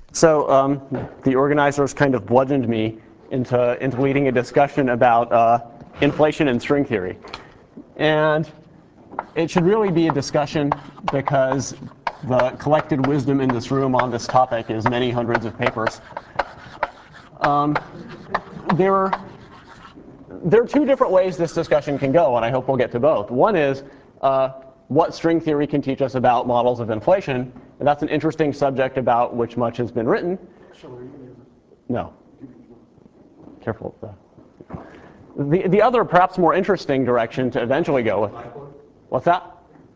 So the organizers kind of bludgeoned me into leading a discussion about inflation and string theory. And it should really be a discussion because the collected wisdom in this room on this topic is many hundreds of papers. There are two different ways this discussion can go, and I hope we'll get to both. One is what string theory can teach us about models of inflation, and that's an interesting subject about which much has been written. No. Careful with that. The other, perhaps more interesting direction to eventually go with. What's that?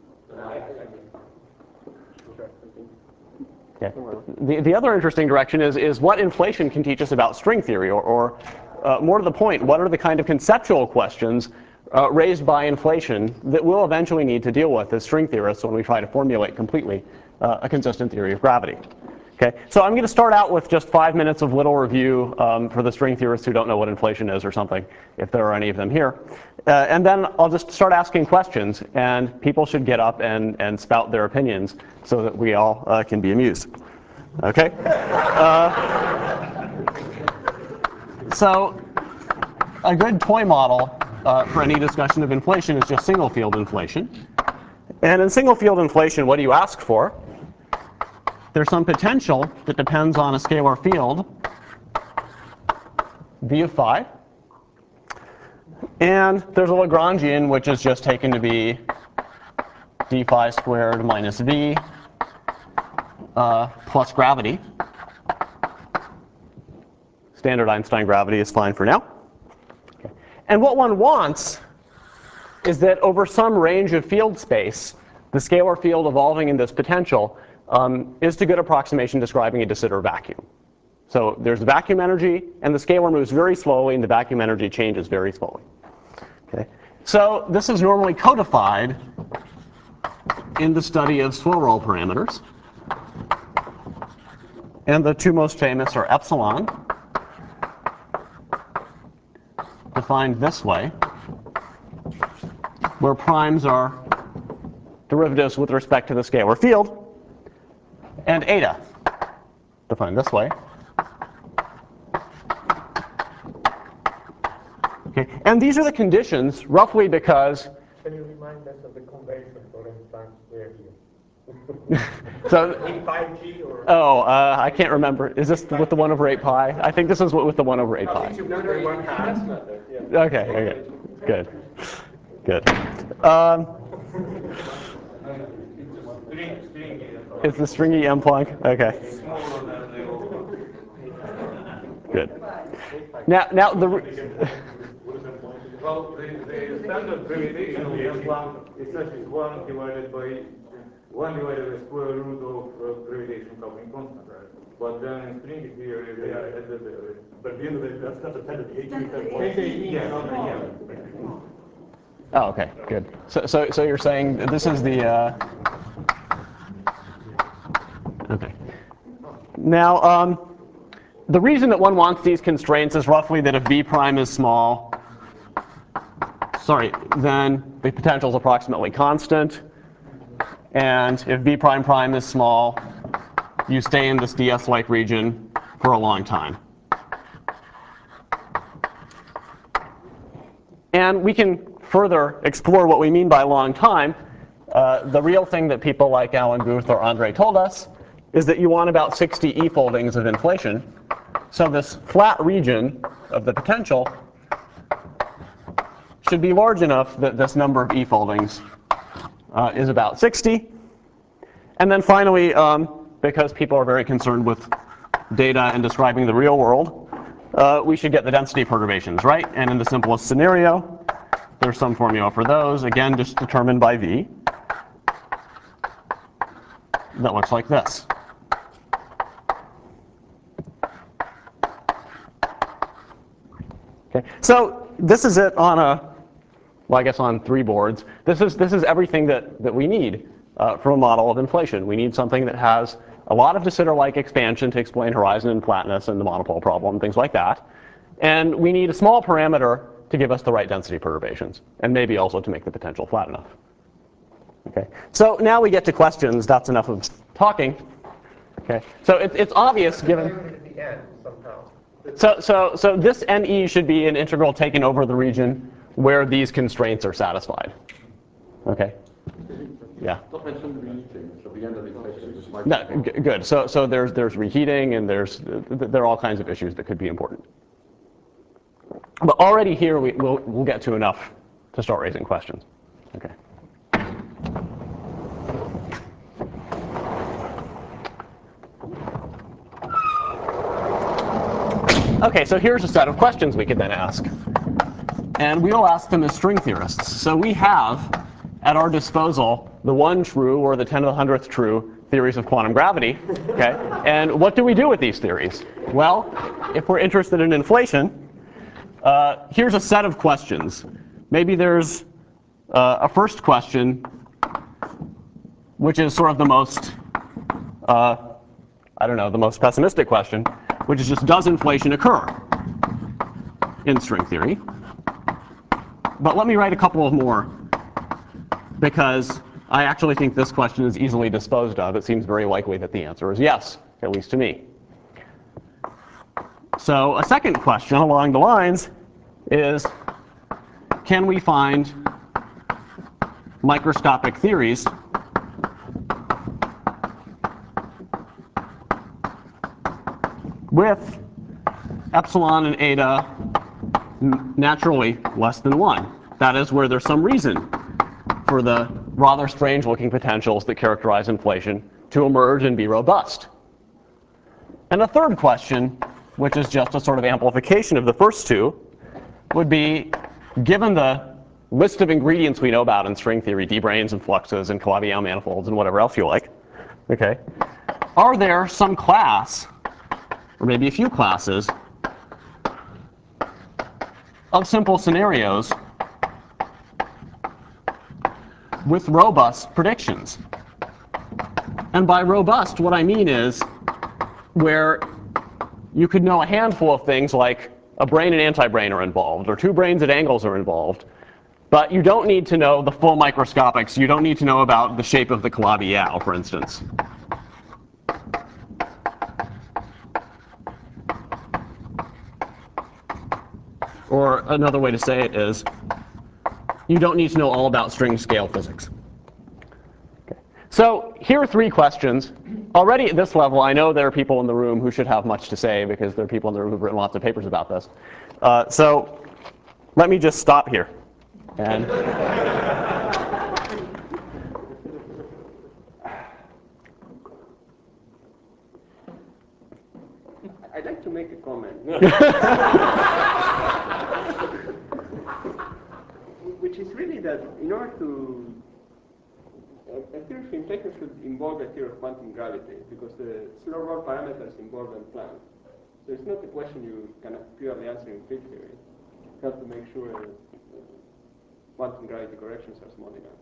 Okay. The other interesting direction is what inflation can teach us about string theory, or more to the point, what are the kind of conceptual questions raised by inflation that we'll eventually need to deal with as string theorists when we try to formulate completely a consistent theory of gravity. Okay, so I'm going to start out with just 5 minutes of little review for the string theorists who don't know what inflation is or something, if there are any of them here. And then I'll just start asking questions, and people should get up and spout their opinions so that we all can be amused. Okay? So a good toy model for any discussion of inflation is just single field inflation. And in single field inflation, what do you ask for? There's some potential that depends on a scalar field, v of phi. And there's a Lagrangian, which is just taken to be d phi squared minus v plus gravity. Standard Einstein gravity is fine for now. Okay. And what one wants is that over some range of field space, the scalar field evolving in this potential is a good approximation describing a de Sitter vacuum. So there's vacuum energy, and the scalar moves very slowly, and the vacuum energy changes very slowly. Okay. So this is normally codified in the study of swirl parameters. And the two most famous are epsilon, defined this way, where primes are derivatives with respect to the scalar field, and eta, defined this way. Okay, and these are the conditions, roughly because... Can you remind us of the convention for n squared here? So, 5G or? Oh, I can't remember. Is this with the 1 over 8 pi? I think this is with the 1 over 8 pi. Okay, good. Good. It's the stringy M Planck? Okay. Good. Now the... Well, the standard gravitational M Planck is such as 1 divided by square root of gravitation coupling constant, right? But then in string theory, but at the end of it, that's not the 10 to the 18th. Yeah. Oh, okay, good. So you're saying that this is the... Okay. Now, the reason that one wants these constraints is roughly that if v prime is small, then the potential is approximately constant. And if v prime prime is small, you stay in this ds-like region for a long time. And we can further explore what we mean by long time. The real thing that people like Alan Guth or Andre told us is that you want about 60 e-foldings of inflation. So this flat region of the potential should be large enough that this number of e-foldings is about 60. And then finally, because people are very concerned with data and describing the real world, we should get the density perturbations, right? And in the simplest scenario, there's some formula for those, again, just determined by v. That looks like this. Okay, so this is it on I guess on 3 boards. This is everything that we need from a model of inflation. We need something that has a lot of de Sitter-like expansion to explain horizon and flatness and the monopole problem, things like that. And we need a small parameter to give us the right density perturbations, and maybe also to make the potential flat enough. Okay, so now we get to questions. That's enough of talking. Okay, so it's obvious given. At the end somehow. So this NE should be an integral taken over the region where these constraints are satisfied. Okay. Yeah. Don't mention reheating at the end of the equation. This might No, be good. So there's reheating and there are all kinds of issues that could be important. But already here we'll get to enough to start raising questions. Okay. Okay, so here's a set of questions we could then ask. And we'll ask them as string theorists. So we have at our disposal the 1 true or the 10 to the 100th true theories of quantum gravity. Okay? And what do we do with these theories? Well, if we're interested in inflation, here's a set of questions. Maybe there's a first question, which is sort of the most, the most pessimistic question, which is just, does inflation occur in string theory? But let me write a couple of more, because I actually think this question is easily disposed of. It seems very likely that the answer is yes, at least to me. So a second question along the lines is, can we find microscopic theories with epsilon and eta naturally less than 1? That is, where there's some reason for the rather strange-looking potentials that characterize inflation to emerge and be robust. And a third question, which is just a sort of amplification of the first two, would be, given the list of ingredients we know about in string theory, d-branes and fluxes and Calabi-Yau manifolds and whatever else you like, okay, are there some class, or maybe a few classes, of simple scenarios with robust predictions? And by robust, what I mean is where you could know a handful of things like a brane and anti-brane are involved, or two branes at angles are involved, but you don't need to know the full microscopics. You don't need to know about the shape of the Calabi-Yau, for instance. Or another way to say it is, you don't need to know all about string scale physics. Okay. So here are three questions. Already at this level, I know there are people in the room who should have much to say, because there are people in the room who've written lots of papers about this. So let me just stop here. And I'd like to make a comment. Which is really that in order to, a theory of inflation should involve a theory of quantum gravity, because the slow roll parameters involved in plans. So it's not a question you can purely answer in field theory. You have to make sure quantum gravity corrections are small enough.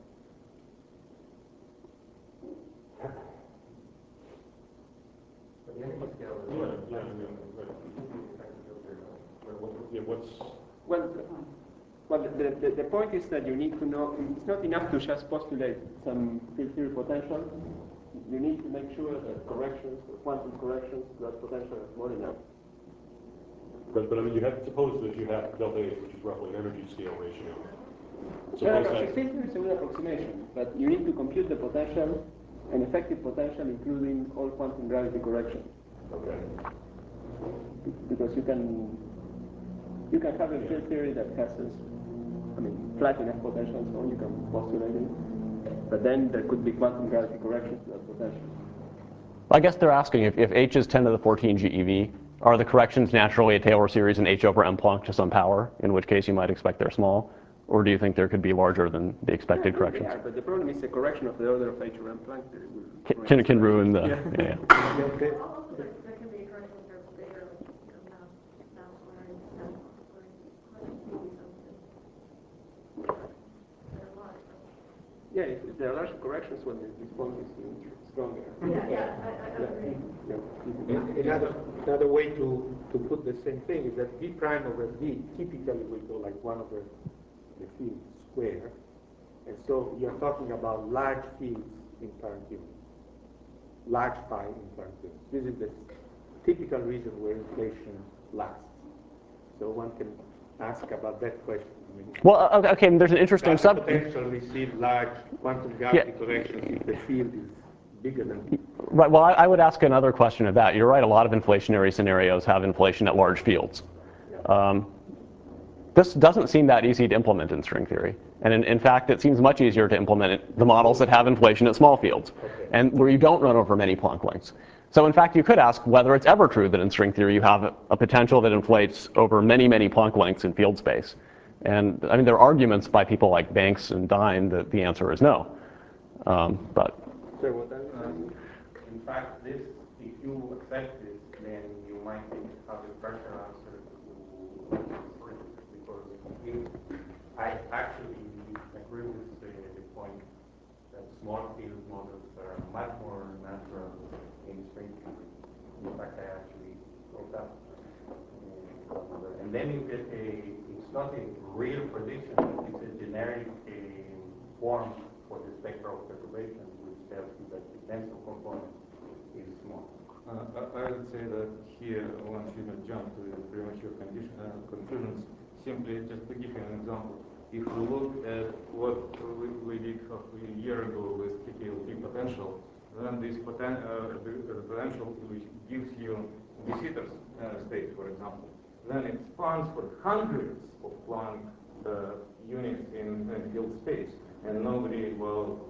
Well, the point is that you need to know, it's not enough to just postulate some field theory potential. You need to make sure that corrections, or quantum corrections to that potential are small enough. But I mean, you have, suppose that you have delta H, which is roughly an energy scale ratio. Field theory is a good approximation, but you need to compute the potential, an effective potential, including all quantum gravity corrections. Okay. Because you can have a field theory that has this, flat enough potential and so on, you can postulate it. But then there could be quantum gravity corrections to that potential. I guess they're asking if H is 10 to the 14 GeV, are the corrections naturally a Taylor series in H over M Planck to some power, in which case you might expect they're small? Or do you think there could be larger than the expected corrections? Yeah, but the problem is the correction of the order of H over M Planck can ruin the... Yeah. Yeah. There can be corrections that are bigger, Yeah, if there are large corrections, when the response is stronger. Yeah, I agree. Another way to put the same thing is that V prime over V typically will go like 1 over the field square. And so you're talking about large fields in current units. large phi inflation. This is the typical reason where inflation lasts. So one can ask about that question. I mean, Well, okay, there's an interesting can we potentially see large quantum gravity corrections if the field is bigger than... Right, well, I would ask another question of that. You're right, a lot of inflationary scenarios have inflation at large fields. This doesn't seem that easy to implement in string theory. And in fact, it seems much easier to implement the models that have inflation at small fields, and where you don't run over many Planck lengths. So in fact, you could ask whether it's ever true that in string theory you have a potential that inflates over many, many Planck lengths in field space. And I mean, there are arguments by people like Banks and Dine that the answer is no. But So what then? In fact, this, if you accept this, then you might have a pressure answer to because I actually agree with the point that small field models are much more natural in string theory. In fact, I actually wrote that. And then you get it's not a real prediction, it's a generic form for the spectral perturbation, which tells you that the denser component is small. I would say that here one should not jump to premature conclusions. Simply, just to give you an example, if we look at what we did a year ago with TKLT potential, then this the potential which gives you de Sitter state, for example, then it spans for hundreds of Planck units in field space, and nobody will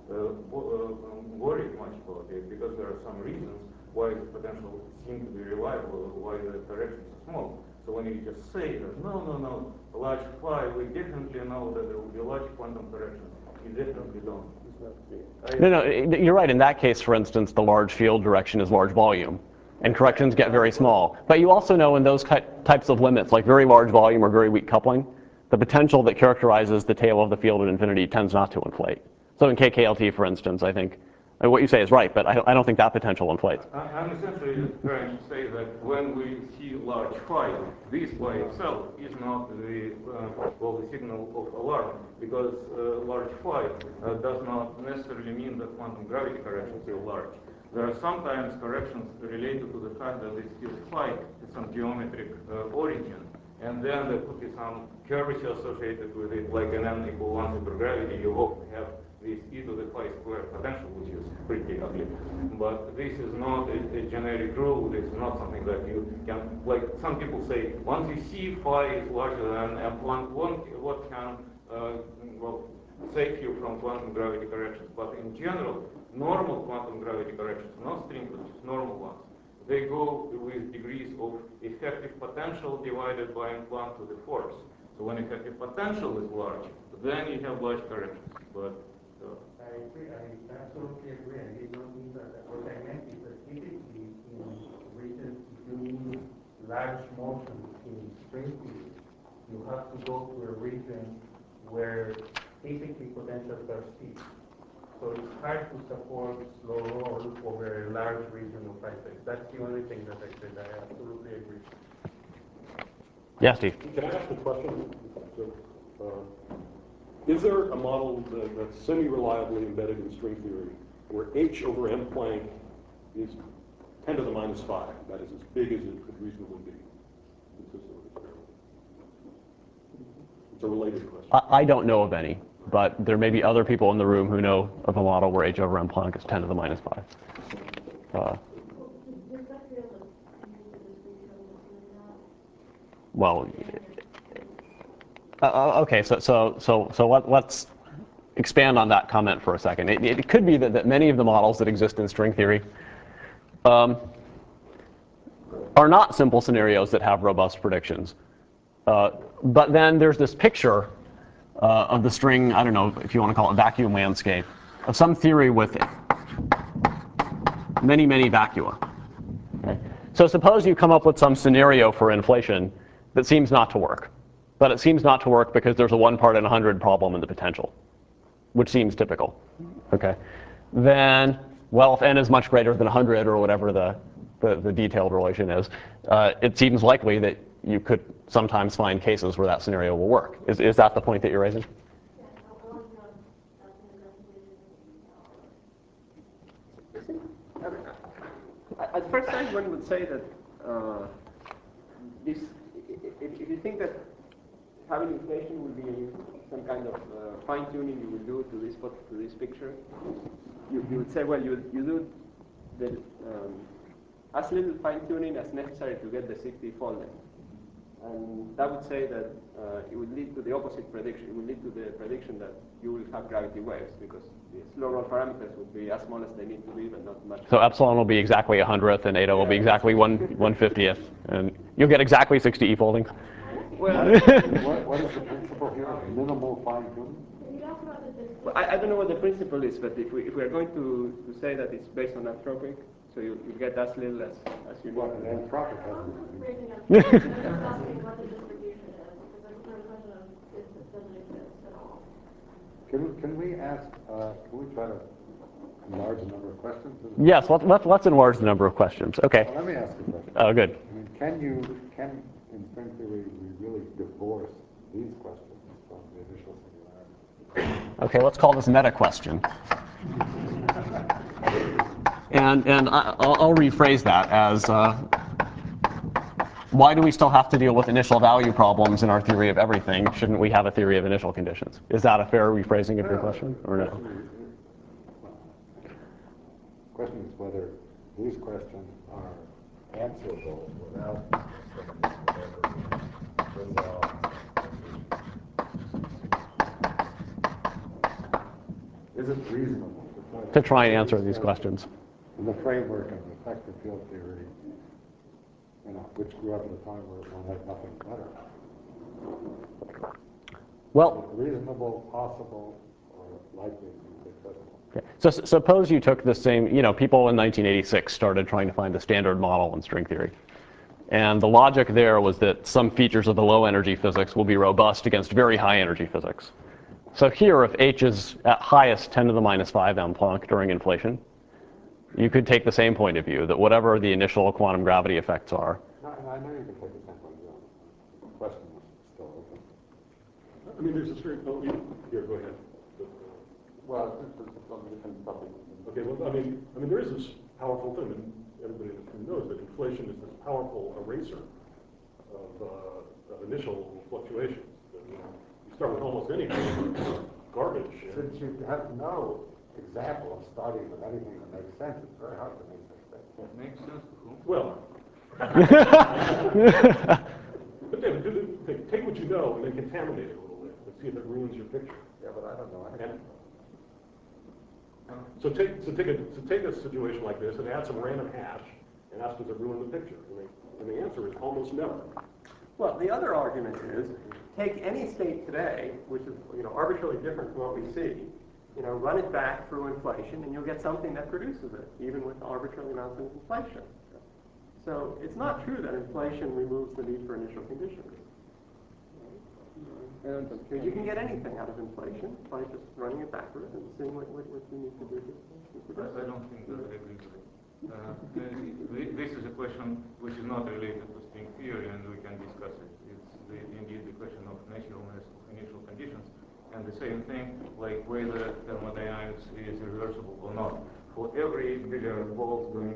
worry much about it because there are some reasons why the potential seems to be reliable, why the corrections are small. So when you just say that no, large phi, we definitely know that there will be large quantum corrections, you definitely don't. no, you're right. In that case, for instance, the large field direction is large volume, and corrections get very small. But you also know in those types of limits, like very large volume or very weak coupling, the potential that characterizes the tail of the field at infinity tends not to inflate. So in KKLT, for instance, I think what you say is right, but I don't think that potential inflates. I'm essentially trying to say that when we see large phi, this by itself is not the signal of alarm, because large phi does not necessarily mean that quantum gravity corrections are large. There are sometimes corrections related to the fact that this field phi is some geometric origin, and then there could be some curvature associated with it, like an n equal 1 supergravity. You often have this e to the phi squared potential, which is pretty ugly. But this is not a generic rule. This is not something that you can, like some people say, once you see phi is larger than m1, what can save you from quantum gravity corrections? But in general, normal quantum gravity corrections, not string corrections, normal ones, they go with degrees of effective potential divided by n Planck to the fourth. So when effective potential is large, then you have large corrections. But I agree. I absolutely agree. I did not mean that. What I meant is that typically in regions, if you need large motions in string theory, you have to go to a region where typically potentials are steep. So it's hard to support slow roll over a large region of physics. That's the only thing that I said. I absolutely agree. Yeah, Steve. Can I ask a question? Is there a model that's semi-reliably embedded in string theory where h over m Planck is 10 to the minus 5? That is as big as it could reasonably be. It's a related question. I don't know of any, but there may be other people in the room who know of a model where h over m Planck is 10 to the minus 5. Well, okay, so let's expand on that comment for a second. It could be that many of the models that exist in string theory are not simple scenarios that have robust predictions. But then there's this picture of the string, I don't know if you want to call it vacuum landscape, of some theory with many, many vacua. Okay? So suppose you come up with some scenario for inflation that seems not to work. But it seems not to work because there's a 1 part in 100 problem in the potential, which seems typical. Okay. Then, well, if n is much greater than 100 or whatever the detailed relation is, it seems likely that you could sometimes find cases where that scenario will work. Is that the point that you're raising? first time one would say that this, if you think that having inflation will be some kind of fine-tuning you will do to this picture, you would say, well, you do the, as little fine-tuning as necessary to get the 60 folding. And that would say that it would lead to the opposite prediction. It would lead to the prediction that you will have gravity waves because the slow roll parameters would be as small as they need to be, but not much. So epsilon will be exactly 100th and eta will be exactly 1/50th. And you'll get exactly 60 e-foldings. Well, what is the principle here? Minimal fine-tuning? well, I don't know what the principle is, but if we are going to say that it's based on anthropic, so you get as little as you need. Well, anthropic hasn't. Raising up, I'm just asking what the distribution is, because I'm sort of question of if it doesn't exist at all. Can we ask, can we try to enlarge the number of questions? Yes, let's enlarge the number of questions. Okay. Well, let me ask you a question. Oh, good. I mean, can in string theory we really divorce these questions from the initial singularity? Okay, let's call this meta question. And I'll rephrase that as why do we still have to deal with initial value problems in our theory of everything? Shouldn't we have a theory of initial conditions? Is that a fair rephrasing of your question, or no? The question is whether these questions are answerable without is it reasonable To try and answer these questions. in the framework of effective field theory, which grew up at a time where one had nothing better? Well, Reasonable, possible, or likely to be successful? okay. So suppose you took the same, people in 1986 started trying to find the standard model in string theory. And the logic there was that some features of the low energy physics will be robust against very high energy physics. So here, if h is at highest 10 to the minus 5 m Planck during inflation, you could take the same point of view, that whatever the initial quantum gravity effects are. No, I know you can take the same point of view. The question is still open. I mean, there's a straight, here, go ahead. Well, this is on a different topic. Okay, well, I mean, there is this powerful thing, and everybody in this room knows that inflation is this powerful eraser of initial fluctuations. You start with almost anything, garbage. Since you have no example of starting with anything that makes sense, it's very hard to make sense. That makes sense to whom? Well, but David, take what you know and then contaminate it a little bit and see if it ruins your picture. Yeah, but I don't know anything. So take a situation like this and add some random hash and ask, does it ruin the picture? And the answer is almost never. Well, the other argument is, take any state today, which is arbitrarily different from what we see, run it back through inflation, and you'll get something that produces it, even with arbitrary amounts of inflation. So it's not true that inflation removes the need for initial conditions. Because you can get anything out of inflation by just running it backwards and seeing what you need to do to produce it. I don't think that I agree with it. This is a question which is not related to string theory, and we can discuss it. It's indeed the question of naturalness of initial conditions, and the same thing like whether thermodynamics is reversible or not. For every billiard balls going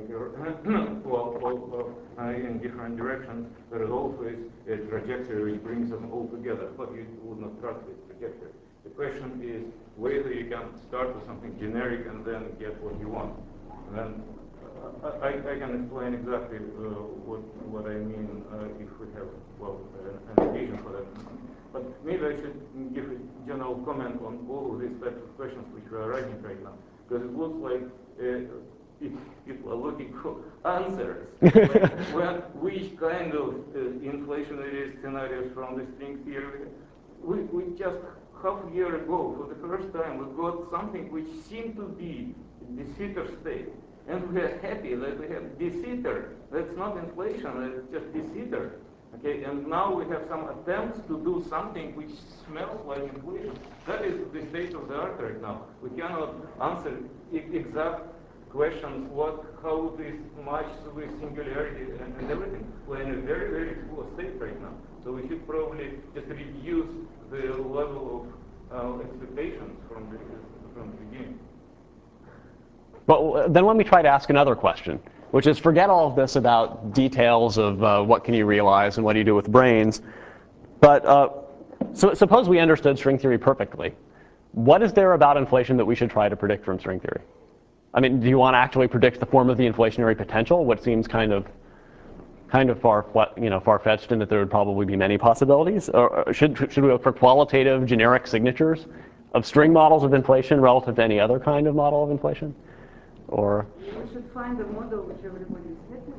in different directions, there is always a trajectory which brings them all together, but you would not trust this trajectory. The question is whether you can start with something generic and then get what you want. And then I can explain exactly what I mean if we have, an occasion for that. But maybe I should give a general comment on all of these types of questions which we are writing right now. Because it looks like people are looking for answers. Which kind of inflationary scenarios from the string theory? We just half a year ago, for the first time, we got something which seemed to be the de-Sitter state. And we are happy that we have de-Sitter. That's not inflation, it's just de-Sitter. Okay, and now we have some attempts to do something which smells like inflation. That is the state of the art right now. We cannot answer exact questions, how this matches with singularity and everything. We're in a very, very poor state right now. So we should probably just reduce the level of expectations from the beginning. But then let me try to ask another question. which is forget all of this about details of what can you realize and what do you do with brains. But so suppose we understood string theory perfectly. What is there about inflation that we should try to predict from string theory? I mean, do you want to actually predict the form of the inflationary potential, what seems kind of far-fetched in that there would probably be many possibilities? Or should we look for qualitative generic signatures of string models of inflation relative to any other kind of model of inflation? Or we should find a model which everybody is happy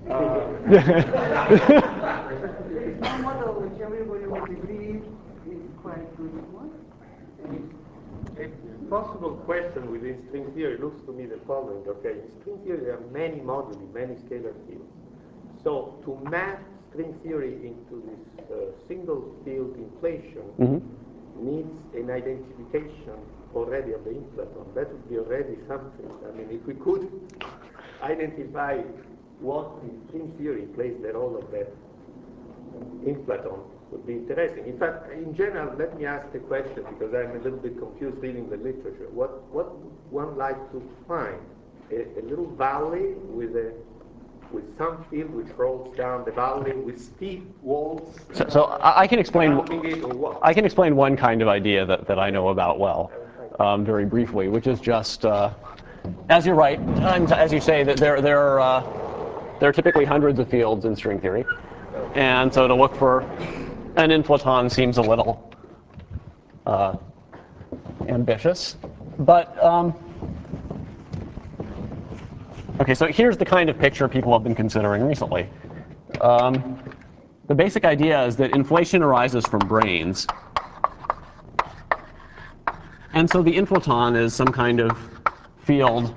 with. There is no model which everybody would agree is quite good one. A possible question within string theory looks to me the following. Okay, in string theory there are many moduli, many scalar fields. So to map string theory into this single field inflation needs an identification already of the inflaton. That would be already something. I mean, if we could identify what in string theory plays the role of that inflaton, would be interesting. In fact, in general, let me ask the question, because I'm a little bit confused reading the literature. What would one like to find? A little valley with some field which rolls down the valley with steep walls? So I can explain one kind of idea that I know about well, very briefly, which is just, as you're right, as you say, that there are typically hundreds of fields in string theory. And so to look for an inflaton seems a little ambitious. But okay, so here's the kind of picture people have been considering recently. The basic idea is that inflation arises from brains. And so the inflaton is some kind of field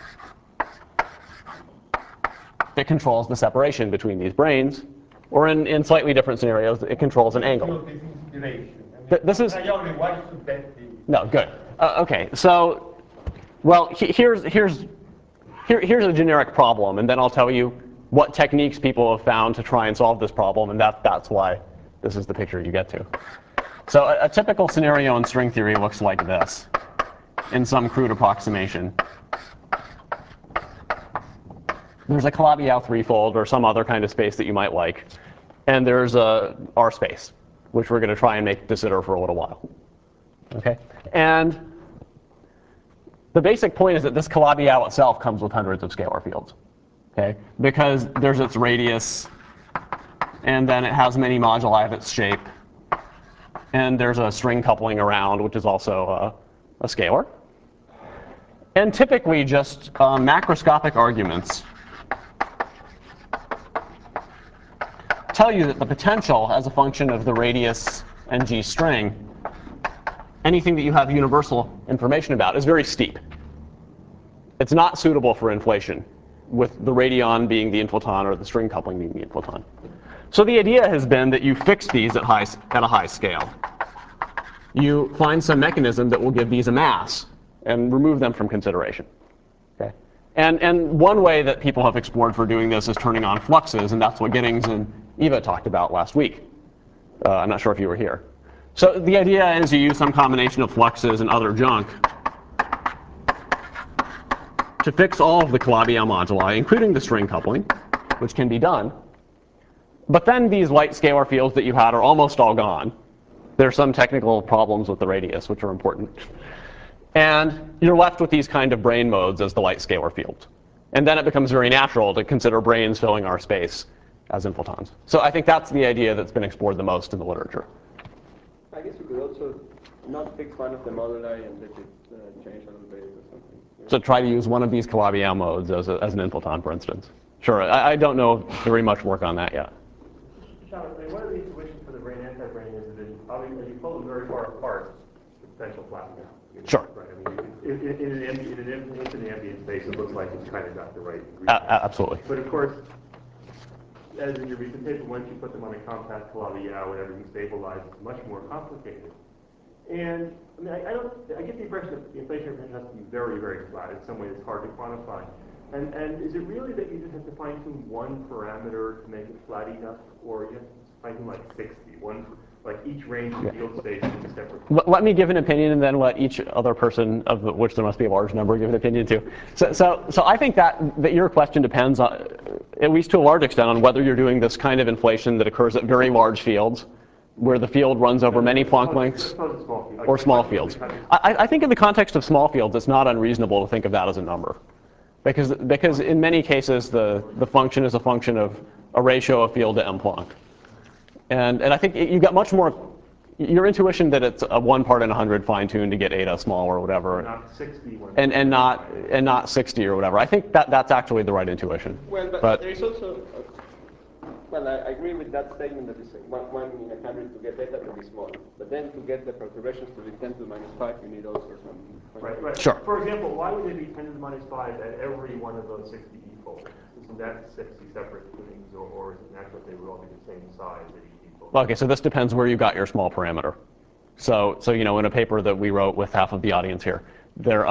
that controls the separation between these brains. Or in slightly different scenarios, it controls an angle. This is no good. Okay, so well, here's a generic problem, and then I'll tell you what techniques people have found to try and solve this problem, and that's why this is the picture you get to. So a typical scenario in string theory looks like this, in some crude approximation. There's a Calabi-Yau threefold or some other kind of space that you might like. And there's a R space, which we're going to try and make de Sitter for a little while. Okay? And the basic point is that this Calabi-Yau itself comes with hundreds of scalar fields. Okay? Because there's its radius, and then it has many moduli of its shape. And there's a string coupling around, which is also a scalar. And typically just macroscopic arguments tell you that the potential as a function of the radius and G string, anything that you have universal information about, is very steep. It's not suitable for inflation, with the radion being the inflaton or the string coupling being the inflaton. So the idea has been that you fix these at a high scale. You find some mechanism that will give these a mass and remove them from consideration. Okay? And one way that people have explored for doing this is turning on fluxes, and that's what Giddings and Eva talked about last week. I'm not sure if you were here. So the idea is you use some combination of fluxes and other junk to fix all of the Calabi-Yau moduli, including the string coupling, which can be done. But then these light scalar fields that you had are almost all gone. There are some technical problems with the radius, which are important. And you're left with these kind of brain modes as the light scalar fields. And then it becomes very natural to consider brains filling our space as inflatons. So I think that's the idea that's been explored the most in the literature. I guess you could also not fix one of the moduli and let it change a little bit or something. So try to use one of these Calabi-Yau modes as an inflaton, for instance. Sure, I don't know very much work on that yet. Sean, one of the intuitions for the brain anti-brain is that obviously you pull them very far apart, the potential flattens out. Sure. Right. I mean, in an infinite ambient space, it looks like it's kind of got the right degree. Absolutely. But of course, as in your recent paper, once you put them on a compact Calabi-Yau and everything stabilizes, it's much more complicated. And I mean, I get the impression that the inflationary potential has to be very, very flat. In some ways, it's hard to quantify. And is it really that you just have to fine-tune one parameter to make it flat enough, or you have to fine-tune like 60? Like each range of field states is a separate. Let me give an opinion, and then let each other person, of which there must be a large number, give an opinion too. So I think that your question depends on, at least to a large extent, on whether you're doing this kind of inflation that occurs at very large fields, where the field runs over many Planck lengths, or small fields. I think in the context of small fields, it's not unreasonable to think of that as a number, because in many cases the function is a function of a ratio of field to m Planck. And I think you got much more, your intuition that it's a 1 part in 100 fine-tuned to get eta small or whatever, Not 60. and not 60 or whatever. I think that's actually the right intuition. Well, but there is also, well, I agree with that statement that is 1 in 100 to get eta to be small. But then to get the perturbations to be 10 to the minus 5, you need also some. Right. Sure. For example, why would they be 10 to the minus 5 at every one of those 60 e-folds? Isn't that 60 separate things, or is it natural that they would all be the same size at each e-fold? Okay, so this depends where you got your small parameter. So you know, in a paper that we wrote with half of the audience here, there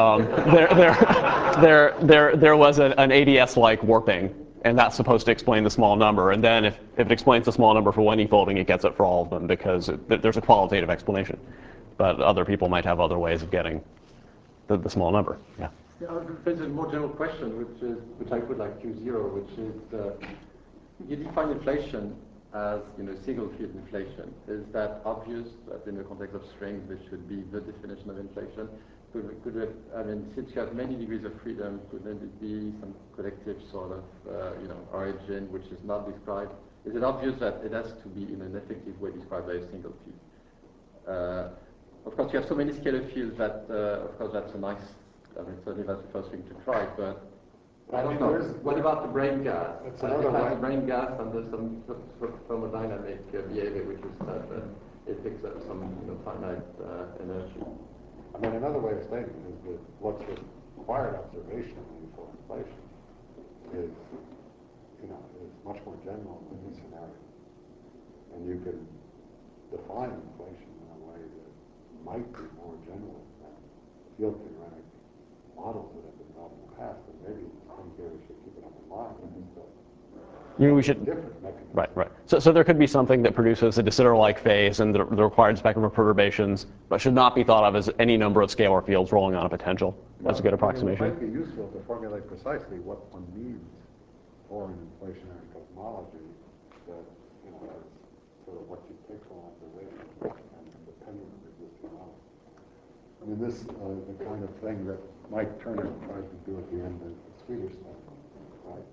was an ADS-like warping, and that's supposed to explain the small number. And then if it explains the small number for one e-folding, it gets it for all of them because there's a qualitative explanation. But other people might have other ways of getting the small number. Yeah. There's a more general question, which I put like Q0, which is you define inflation as single field inflation. Is that obvious that in the context of strings this should be the definition of inflation? Since you have many degrees of freedom, couldn't it be some collective sort of origin which is not described? Is it obvious that it has to be in an effective way described by a single field? Of course, you have so many scalar fields that, of course, that's a nice. Certainly that's the first thing to try, but I don't know. What about the brain gas? The brain gas under some thermodynamic behavior, which is that it picks up some finite energy. I mean, another way of stating it is that what's required observationally for inflation is much more general than this scenario. And you can define inflation in a way that might be more general than field theoretic models that have been developed in the past, and maybe string theory should keep it up in mind. We should. Right. So there could be something that produces a de Sitter-like phase and the required spectrum of perturbations, but should not be thought of as any number of scalar fields rolling on a potential. That's a good approximation. It might be useful to formulate precisely what one needs for an inflationary cosmology that is sort of what you take from observation and independent of existing models. I mean, this is the kind of thing that Mike Turner tried to do at the end of the Swedish study, right?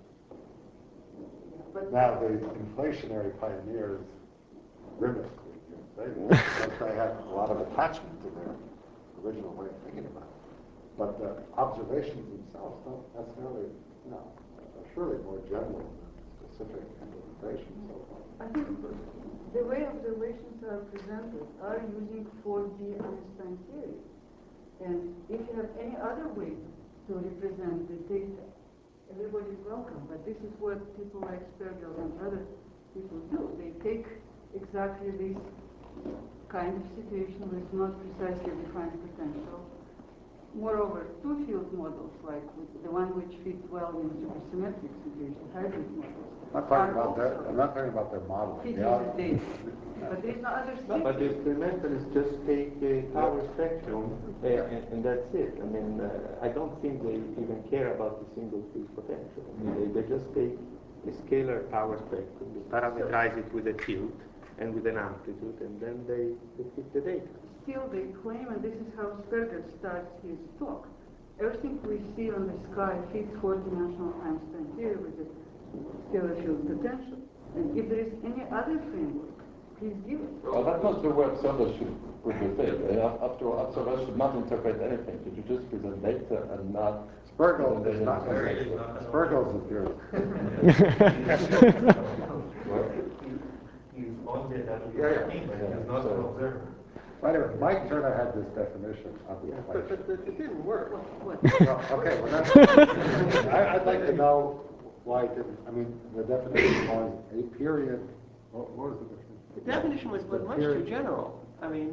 Now, the inflationary pioneers grimaced when you say that, because they had a lot of attachment to their original way of thinking about it. But the observations themselves don't necessarily, are surely more general than specific implementation. So I think the way observations are presented are using 4D Einstein theory. And if you have any other way to represent the data, everybody is welcome. But this is what people like Spergel and other people do. They take exactly this kind of situation with not precisely defined potential. Moreover, two-field models, like the one which fit well in supersymmetric situation, hybrid models. I'm not talking about their model. Fit with data. But there's no other No, but the experimentalists just take a power spectrum and that's it. I mean, I don't think they even care about the single field potential. I mean, they just take a scalar power spectrum, they parameterize it with a tilt and with an amplitude, and then they fit the data. Still, they claim, and this is how Spergel starts his talk, everything we see on the sky fits four-dimensional Einstein theory with the scalar field potential. And if there is any other framework, please give it. Well, that's not the way observers should put the thing. After all, observers should not interpret anything. They should just present data and not... Spergel is not Spergel's a theory. He's only that we he's not an observer. Anyway, Mike Turner had this definition of the inflation. But it didn't work. Okay, well that's... I'd like to know why it didn't. I mean, the definition was a period. What was the definition? The definition was much too general. I mean...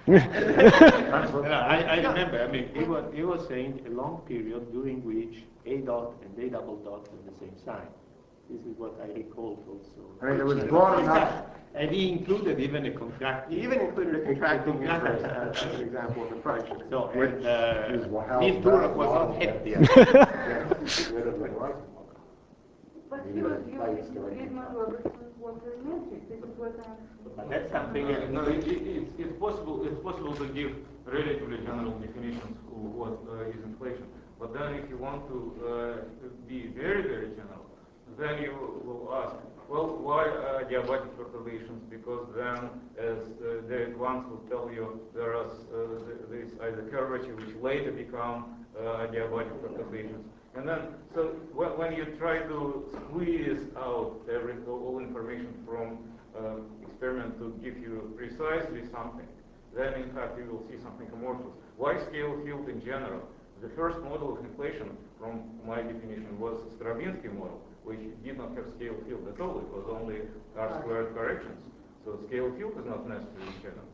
I remember. I mean, he was saying a long period during which A dot and A double dot have the same sign. This is what I recalled also. I mean, it was broad enough. And he included even a contract. He even included a contracting contract interest as an example of a project. So, And Wow, Niels Durack was wow. not happy. Get rid of the horizon. But he was using Friedman Robertson's water metric. This is what I'm. But that's something. No, it's possible. It's possible to give relatively general definitions of what is inflation. But then, if you want to be very, very general, then you will ask, well, why adiabatic perturbations? Because then, as David Vance will tell you, there is this either curvature which later become adiabatic perturbations. And then, so when you try to squeeze out all information from experiment to give you precisely something, then in fact you will see something amorphous. Why scale field in general? The first model of inflation, from my definition, was Stravinsky model, which did not have scale field at all. It was only R-squared corrections. So scale field is not necessary in general.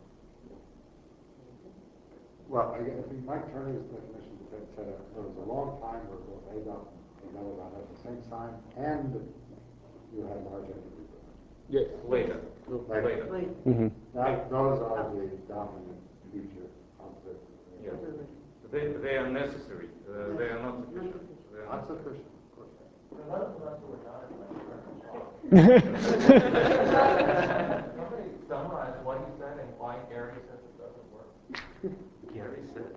Well, I think Mike Turner's definition said there was a long time where both A dot and A dot had the same sign, and you had large energy. Yes. Later. Later. Mm-hmm. Those are the dominant future concepts. Yeah. They are necessary. They are not sufficient. Not sufficient, of course. Somebody summarize what he said and why Gary says it doesn't work. Gary said.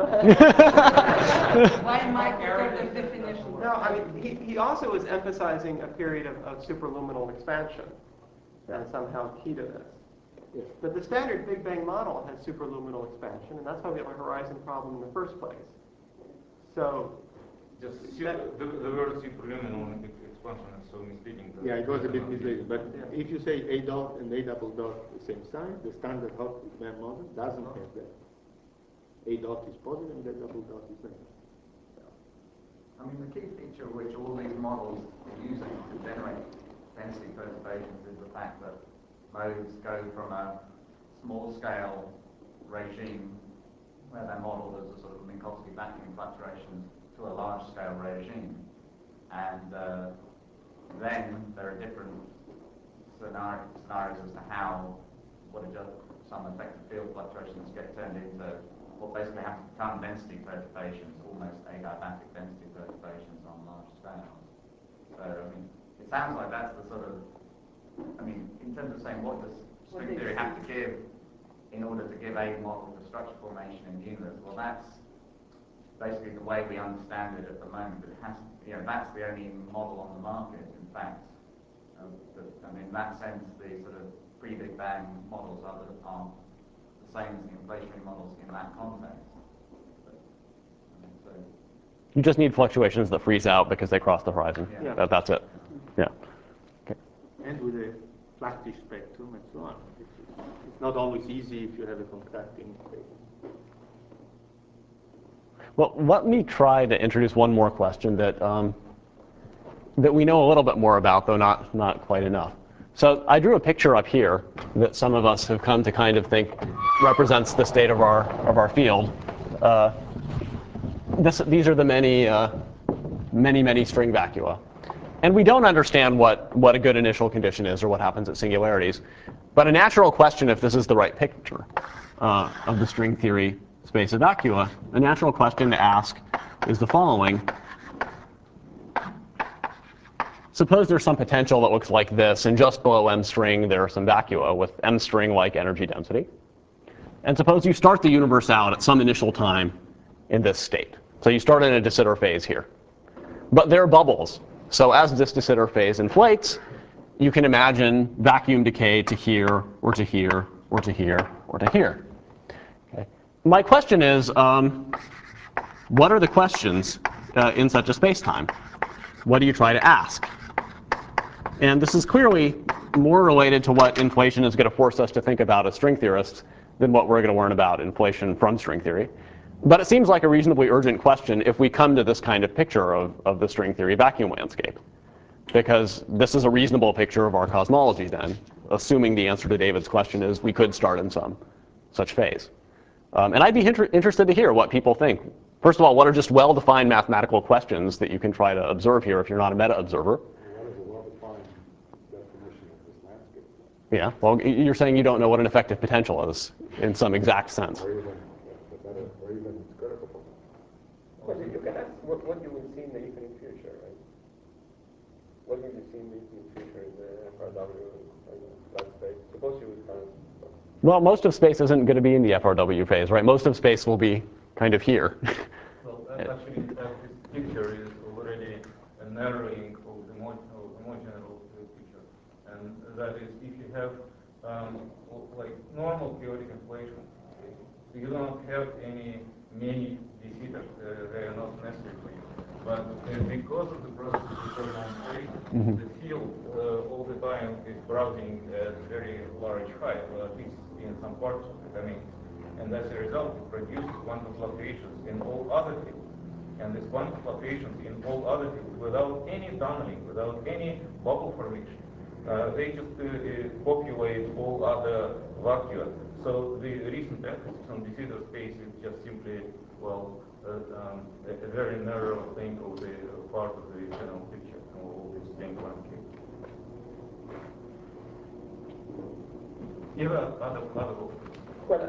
Why Mike Turner's definition? No, I mean, he also was emphasizing a period of superluminal expansion as somehow key to this. Yes. But the standard Big Bang model has superluminal expansion, and that's why we have a horizon problem in the first place. So, Just the word superluminal expansion is so misleading. Yeah, it was a bit misleading. But if you say A dot and A double dot the same sign, the standard Hopf-Band model doesn't have that. A dot is positive and A double dot is negative. I mean, the key feature which all these models are using to generate density perturbations is the fact that modes go from a small-scale regime where they're modeled as a sort of Minkowski vacuum fluctuations to a large-scale regime. And then there are different scenarios as to how some effective field fluctuations get turned into what basically have to become density perturbations, almost adiabatic density perturbations on large scales. So, I mean, it sounds like that's the sort of, I mean, in terms of saying what does string theory have to give in order to give a model for structure formation in the universe, well, that's basically the way we understand it at the moment. It has, that's the only model on the market, in fact. And in that sense, the sort of pre-Big Bang models are the same as the inflationary models in that context. So, You just need fluctuations that freeze out because they cross the horizon. Yeah. That's it. Yeah. Okay. And with a flattish spectrum and so on. It's not always easy if you have a contracting spectrum. Well, let me try to introduce one more question that that we know a little bit more about, though not quite enough. So I drew a picture up here that some of us have come to kind of think represents the state of our field. These are the many string vacua. And we don't understand what a good initial condition is or what happens at singularities. But a natural question, if this is the right picture of the string theory space of vacua, a natural question to ask is the following. Suppose there's some potential that looks like this, and just below M string there are some vacua with M string-like energy density. And suppose you start the universe out at some initial time in this state. So you start in a de Sitter phase here. But there are bubbles. So as this de Sitter phase inflates, you can imagine vacuum decay to here, or to here, or to here, or to here. Okay. My question is, what are the questions in such a space-time? What do you try to ask? And this is clearly more related to what inflation is going to force us to think about as string theorists than what we're going to learn about inflation from string theory. But it seems like a reasonably urgent question if we come to this kind of picture of the string theory vacuum landscape. Because this is a reasonable picture of our cosmology then, assuming the answer to David's question is we could start in some such phase. And I'd be interested to hear what people think. First of all, what are just well-defined mathematical questions that you can try to observe here if you're not a meta-observer? What is a definition of this landscape. Yeah, well, you're saying you don't know what an effective potential is in some exact sense. Or even its critical potential. Well, you can ask what you will see in the infinite future, right? What will you see in the infinite future in the FRW landscape? Suppose you will find. Well, most of space isn't going to be in the FRW phase, right? Most of space will be kind of here. Well, actually, this picture is already a narrowing of the more general picture. And that is, if you have like normal chaotic inflation, okay, so you don't have many de-Sitters, they are not necessary for you. But because of the process of eternal inflation, the field all the time is browsing at very large height, at least in some parts of the domain. And as a result, it produces quantum fluctuations in all other fields. And these quantum fluctuations in all other fields, without any tunneling, without any bubble formation, they just populate all other vacua. So the recent emphasis on de-Sitter space is just simply, well, a very narrow thing of the part of the general picture of all this thing landscape. Even other options. Well,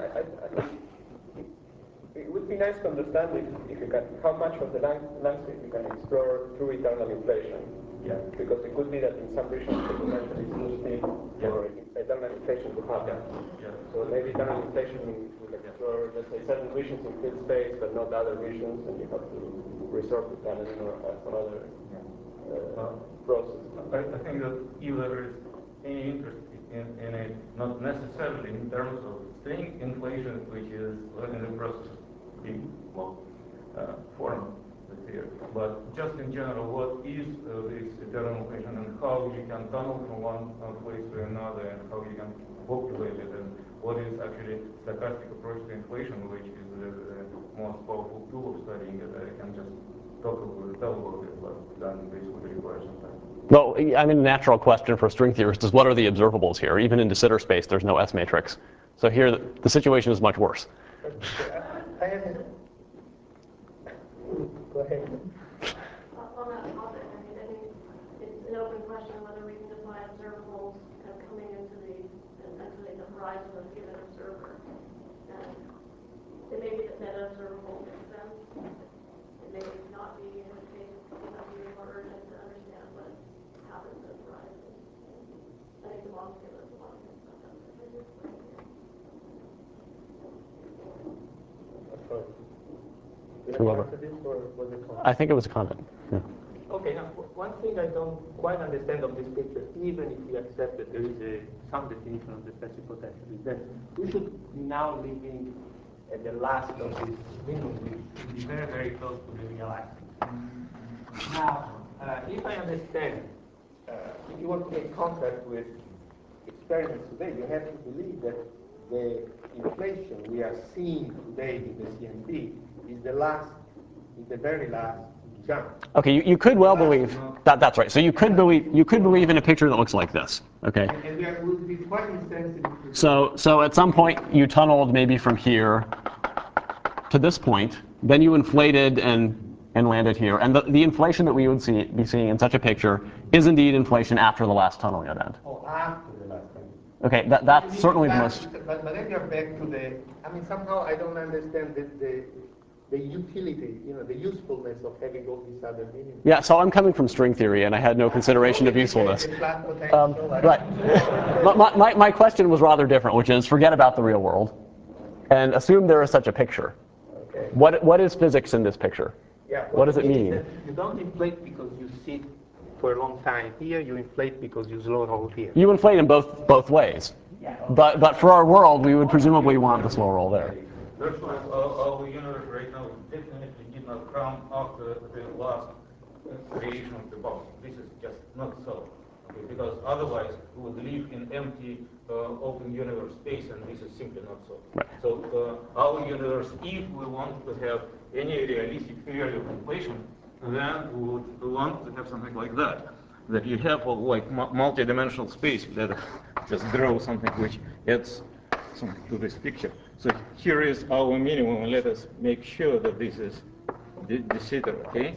it would be nice to understand if you can, how much of the landscape you can explore through eternal inflation. Yeah. Because it could be that in some regions the potential is too steep, or eternal inflation would happen. Yeah. So maybe eternal inflation will explore, let's say, certain regions in field space, but not other regions, and you have to resort to tunneling or some other process. I think that if there is any interest in it, not necessarily in terms of string inflation, which is in the process of being formed this year, but just in general, what is this eternal inflation and how you can tunnel from one place to another and how you can populate it, and what is actually stochastic approach to inflation, which is the most powerful tool of studying it. I can just tell about it, but then this would require some time. Well, I mean, the natural question for string theorists is what are the observables here? Even in de Sitter space, there's no S matrix. So here, the situation is much worse. Go ahead. On that topic, I think it's an open question whether we can define observables as coming into essentially the horizon of a given observer. And it may be that meta observable makes sense. It may not be in the case of be more urgent to understand what happens at the horizon. I think the models give us a lot of stuff. Whoever. I think it was a comment. Yeah. Okay, now one thing I don't quite understand of this picture, even if we accept that there is some definition of the specific potential, is that we should be now living at the last of this minimum, which should be very, very close to the real axis. Now, if I understand, if you want to make contact with experiments today, you have to believe that the inflation we are seeing today in the CMB is the very last jump. Okay, you could well believe that's right. So you could believe in a picture that looks like this. Okay. And we will be quite insensitive. So at some point you tunneled maybe from here to this point, then you inflated and landed here, and the inflation that we would be seeing in such a picture is indeed inflation after the last tunneling event. Oh, after the last tunneling. Okay, that's certainly the most. But then you're back to the. I mean, somehow I don't understand the utility, the usefulness of having all these other meanings. Yeah, so I'm coming from string theory, and I had no consideration of usefulness. Right. My question was rather different, which is forget about the real world, and assume there is such a picture. Okay. What is physics in this picture? Yeah. What does it mean? You don't inflate because you sit for a long time here. You inflate because you slow roll here. You inflate in both ways. Yeah. But for our world, we would presumably want the slow roll there. That's why our universe right now definitely did not come after the last creation of the box. This is just not so. Okay? Because otherwise we would live in empty open universe space, and this is simply not so. Right. So our universe, if we want to have any realistic theory of inflation, then we would want to have something like that. That you have like multi-dimensional space that just draw something which adds something to this picture. So here is our minimum, and let us make sure that this is de Sitter, okay?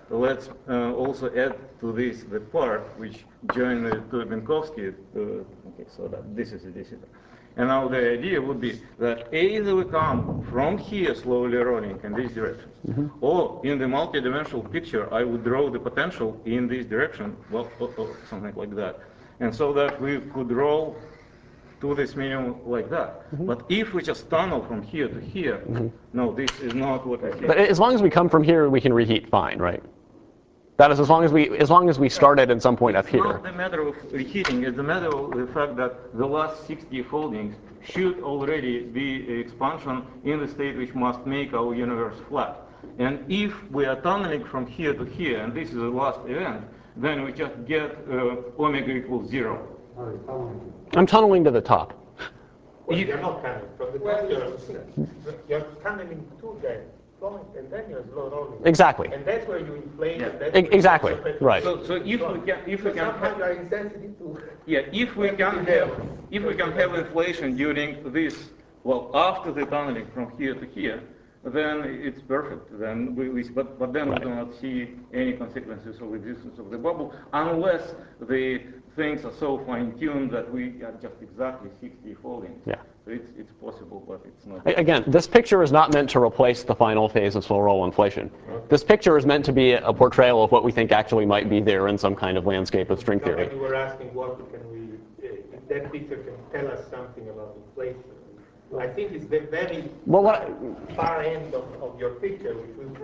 let's also add to this the part which joined to Minkowski. Okay, so that this is it. And now the idea would be that either we come from here slowly rolling in this direction, or in the multi-dimensional picture, I would draw the potential in this direction, well, or something like that. And so that we could roll to this minimum like that. But if we just tunnel from here to here, no, this is not what we see. But as long as we come from here, we can reheat fine, right? That is, as long as we started at some point up here. It's not the matter of reheating, it's the matter of the fact that the last 60 foldings should already be expansion in the state which must make our universe flat. And if we are tunneling from here to here, and this is the last event, then we just get omega equals 0. I'm tunneling to the top. Well, you're not tunneling. From the top, you're tunneling to the point, and then you're slow rolling. Exactly. And that's where you inflate. Yeah. And that's where Exactly. Right. So if we can somehow you are insensitive to. Yeah, if we can have inflation during this, well, after the tunneling from here to here, then it's perfect. Then but then we do not see any consequences of existence of the bubble unless the things are so fine-tuned that we get just exactly 60 foldings. Yeah. So it's possible, but it's not. Again, this picture is not meant to replace the final phase of slow roll inflation. This picture is meant to be a portrayal of what we think actually might be there in some kind of landscape of string theory. You were asking what can we, if that picture can tell us something about inflation. I think it's the very far end of your picture.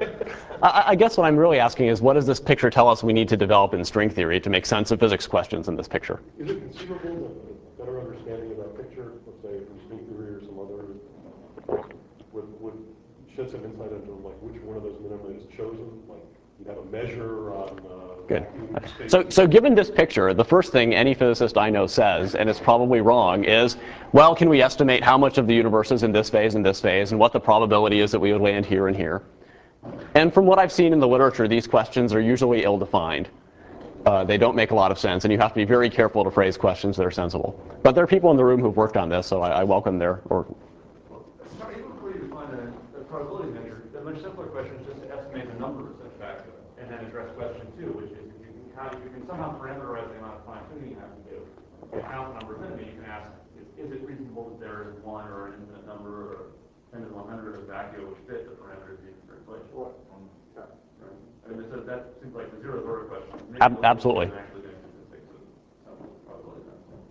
I guess what I'm really asking is, what does this picture tell us we need to develop in string theory to make sense of physics questions in this picture? Is it conceivable that a better understanding of that picture, let's say from string theory or some other, would shed some insight into like which one of those minima is chosen? Like you have a measure on. Good. So given this picture, the first thing any physicist I know says, and it's probably wrong, is, well, can we estimate how much of the universe is in this phase and this phase, and what the probability is that we would land here and here? And from what I've seen in the literature, these questions are usually ill-defined. They don't make a lot of sense, and you have to be very careful to phrase questions that are sensible. But there are people in the room who've worked on this, so I welcome their. Even before you define a probability measure, a much simpler question is just to estimate the number of such factors, and then address question 2, which is if you can somehow parameterize the amount of fine-tuning you have to do, and count the number of minima, you can ask, is it reasonable that there is one or an infinite number or 10 to the 100 of vacuo which fit the parameters needed for inflation? Right. I mean, so that seems like the zero-order question. Absolutely. Actually doing statistics with some probability density.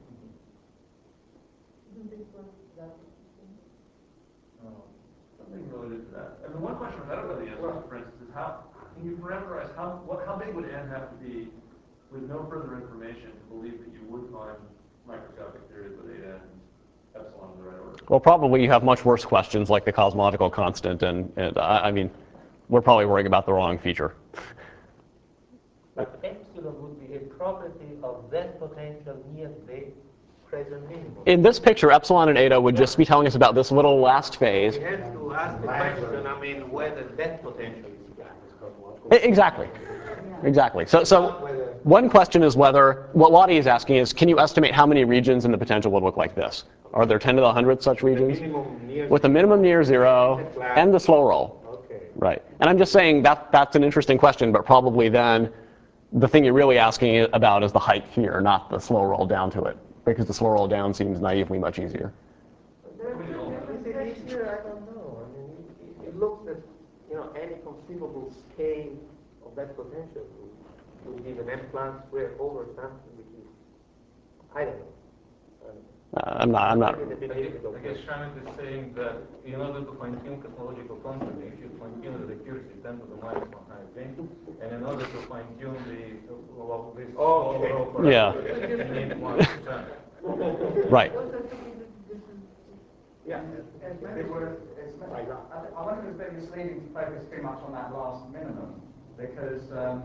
Something related to that. I mean, one question I don't know the answer to, for instance, is how can you parameterize how big would n have to be with no further information to believe that you would find microscopic theories with 8n epsilon in the right order? Well, probably you have much worse questions like the cosmological constant, and I mean, we're probably worrying about the wrong feature. But epsilon would be a property of that potential near the present minimum. In this picture, epsilon and eta would just be telling us about this little last phase. We have to ask the question, I mean, whether that potential is flat. Exactly. Exactly. So one question is whether, what Lottie is asking is, can you estimate how many regions in the potential would look like this? Are there 10 to the 100th such regions? With the minimum near 0 and the slow roll. Okay. Right. And I'm just saying that's an interesting question, but probably then the thing you're really asking about is the height here, not the slow roll down to it, because the slow roll down seems naively much easier. I don't know. I mean, it looks at any conceivable scale of that potential to give an M-Planck square over something which is, I don't know. I'm not. I guess Shannon is saying that in order to fine-tune cosmological constant, you should fine-tune the accuracy 10 to the minus 1 higher thing, and in order to fine-tune this Yeah. you need 1%. Right. Yeah, it's maybe worth. I wonder if it's a bit misleading to focus too much on that last minimum, because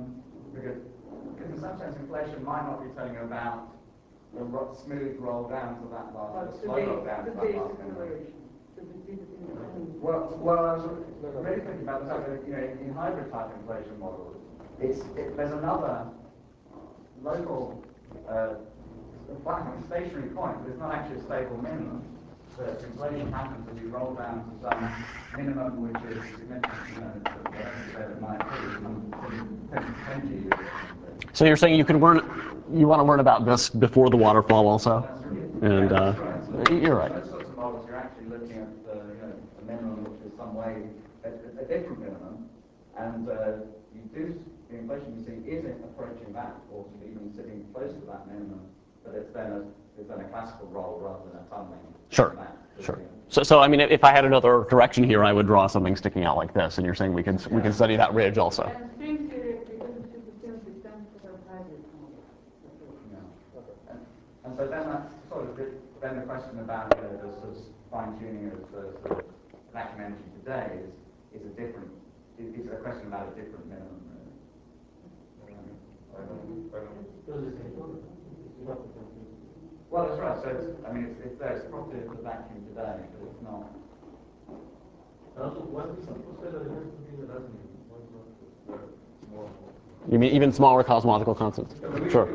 in some sense inflation might not be telling you about the smooth roll down to that last, slow roll down to that last minimum. Well, I was really thinking about the fact that in hybrid type inflation models, there's another local stationary point, but it's not actually a stable minimum. that inflation happens as you roll down to some minimum which is significant, whatever it might be, 10 GeV. So you're saying you want to learn about this before the waterfall also? And you're right. Those sorts of models, you're actually looking at a minimum which is some way, a different minimum, and the inflation you see isn't approaching that, or even sitting close to that minimum, but it's then a classical roll rather than a tunneling. Sure, sure. So I mean, if I had another direction here, I would draw something sticking out like this, and you're saying we can study that ridge also. And string theory, because it should be simply tends to have hybrid models. And so then that's sort of then the question about the sort of fine-tuning of the sort of vacuum energy today is a question about a different minimum. Well, that's right. So it's there. It's property of the vacuum today, but it's not. You mean even smaller cosmological constants? Sure.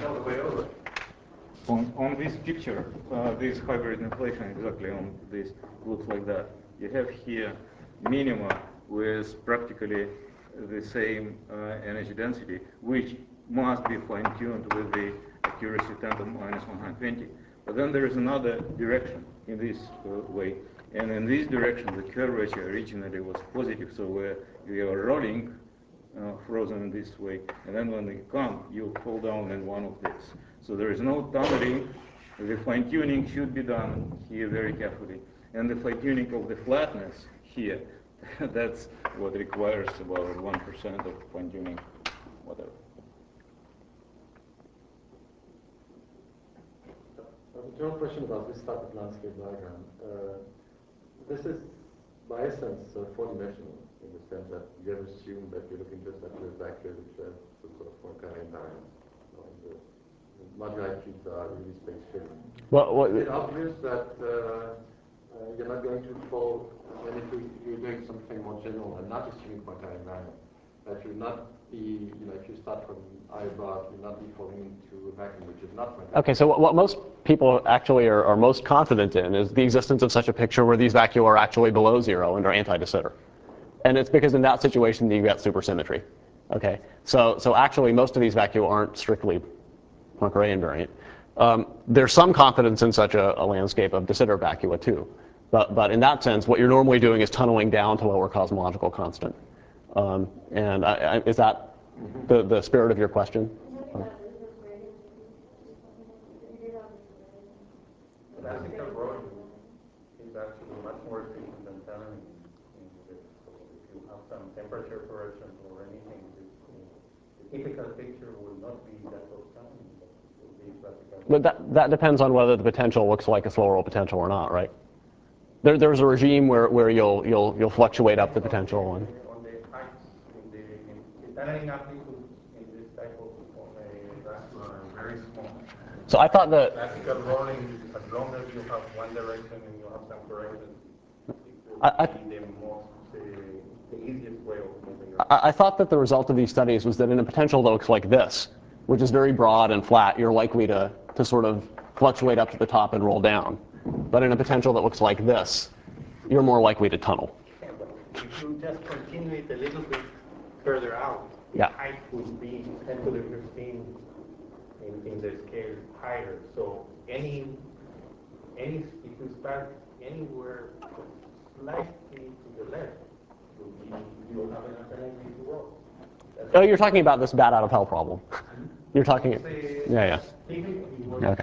On this picture, this hybrid inflation exactly on this looks like that. You have here minima with practically the same energy density, which must be fine-tuned with the accuracy 10 to the minus 120. But then there is another direction in this way. And in this direction, the curvature originally was positive. So we are rolling frozen in this way. And then when they come, you fall down in one of these. So there is no tunneling. The fine-tuning should be done here very carefully. And the fine-tuning of the flatness here, that's what requires about 1% of fine-tuning, whatever. A general question about this type of landscape diagram. This is, by essence, four-dimensional in the sense that you have assumed that you're looking just at the vector which has some sort of Poincare invariance. The moduli cubes are really space-filling. Is it obvious that you're not going to fall, and if you're doing something more general and not assuming Poincare invariance, that you'll not be, if you start from I above, you'll not be falling into a vacuum which is not Poincare. Okay, so what most people actually are most confident in is the existence of such a picture where these vacua are actually below zero and are anti-de Sitter. And it's because in that situation you get supersymmetry. Okay, so actually most of these vacua aren't strictly Poincare invariant. There's some confidence in such a landscape of de Sitter vacua too. But in that sense, what you're normally doing is tunneling down to lower cosmological constant. Is that the spirit of your question? Classical rolling is actually much more efficient than tunneling. If you have some temperature correction or anything, the typical picture will not be that of tunneling, but will be classical. But that depends on whether the potential looks like a slow roll potential or not, right? There's a regime where you'll fluctuate up the potential. On the heights, in the tunneling amplitude in this type of vacua are very small. So I thought that classical rolling, as long as you have one direction and you have some correction, it will be the easiest way of moving around. I thought that the result of these studies was that in a potential that looks like this, which is very broad and flat, you're likely to sort of fluctuate up to the top and roll down. But in a potential that looks like this, you're more likely to tunnel. Yeah, but if you just continue it a little bit further out, the height would be 10 to the 15 in the scale higher. So if you start anywhere slightly to the left, you'll have an alternative to roll. Oh, you're talking about this bat out of hell problem. You're talking, yeah. Okay.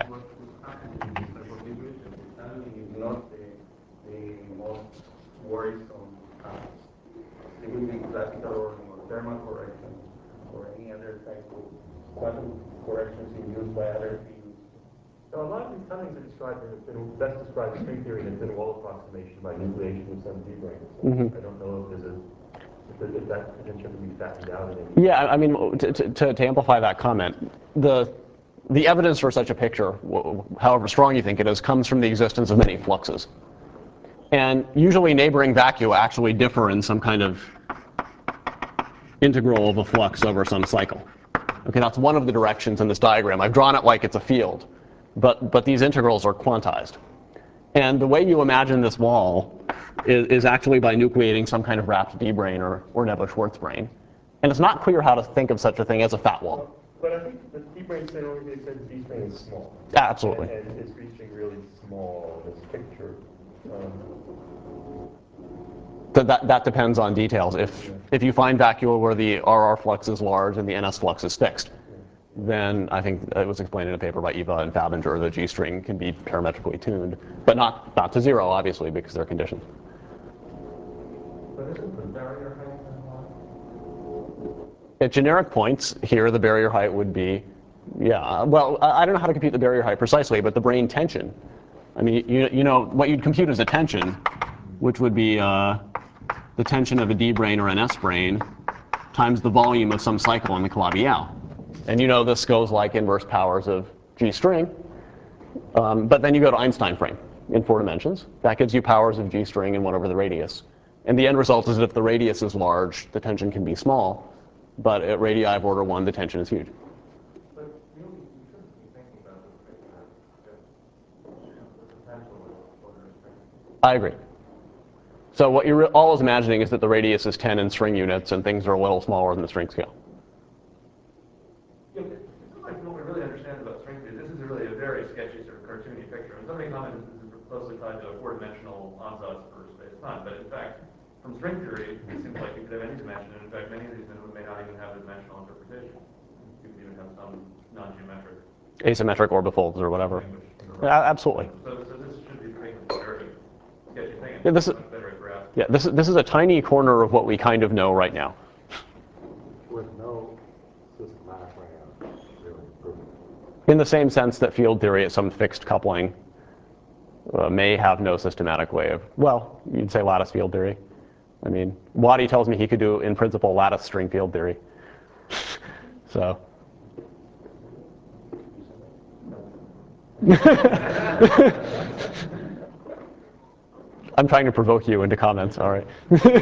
Not the most worrisome paths. It would be classical rolling or thermal correction or any other type of quantum corrections induced by other fields. So a lot of these tunnelings are described, best described in string theory and thin wall approximation by nucleation with some D-brains. I don't know if that potential can be fattened out in any. Yeah, I mean, to amplify that comment, the evidence for such a picture, however strong you think it is, comes from the existence of many fluxes. And usually neighboring vacua actually differ in some kind of integral of a flux over some cycle. Okay, that's one of the directions in this diagram. I've drawn it like it's a field, but these integrals are quantized. And the way you imagine this wall is actually by nucleating some kind of wrapped D-brane or Nebel-Schwartz brane. And it's not clear how to think of such a thing as a fat wall. But I think the D-brane said only makes sense D-brane is small. Absolutely. And it's reaching really small in this picture. That depends on details. If you find vacua where the RR flux is large and the NS flux is fixed, then I think it was explained in a paper by Eva and Fabinger, the G-string can be parametrically tuned, but not to zero, obviously, because they're conditioned. But isn't the barrier height At generic points, here the barrier height would be, yeah, well, I don't know how to compute the barrier height precisely, but the brane tension. I mean, you know, what you'd compute is a tension, which would be the tension of a D-brane or an S-brane times the volume of some cycle in the Calabi-Yau. And you know this goes like inverse powers of G-string. But then you go to Einstein frame in 4 dimensions. That gives you powers of G-string and 1 over the radius. And the end result is that if the radius is large, the tension can be small. But at radii of order 1, the tension is huge. But you shouldn't be thinking about the potential of order strength. I agree. So what you're always imagining is that the radius is 10 in string units and things are a little smaller than the string scale. Yeah, it seems like what we really understand about string theory, this is really a very sketchy sort of cartoony picture. And somebody commented this is closely tied to a 4-dimensional ansatz for space-time. But in fact, from string theory, it seems like you could have any dimension. And in fact, many of these may not even have a dimensional interpretation. You could even have some non-geometric. Asymmetric orbifolds or whatever. Absolutely. So this should be taken as a very sketchy thing. Yeah, this is a tiny corner of what we kind of know right now. With no systematic way of really proving it. In the same sense that field theory at some fixed coupling may have no systematic way of, well, you'd say lattice field theory. I mean, Waddy tells me he could do, in principle, lattice string field theory. So. I'm trying to provoke you into comments, all right.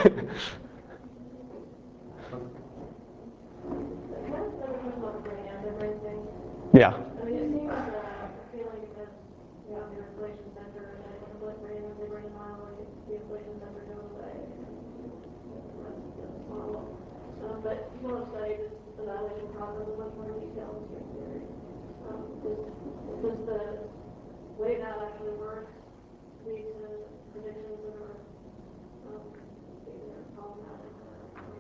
Yeah. I mean, it seems appealing because you have your inflation center and then the blood brain, when they bring them on, the inflation center goes away. That's small. But people have studied this annihilation process in much more detail in string theory. Does the way that actually works lead to predictions that are either problematic or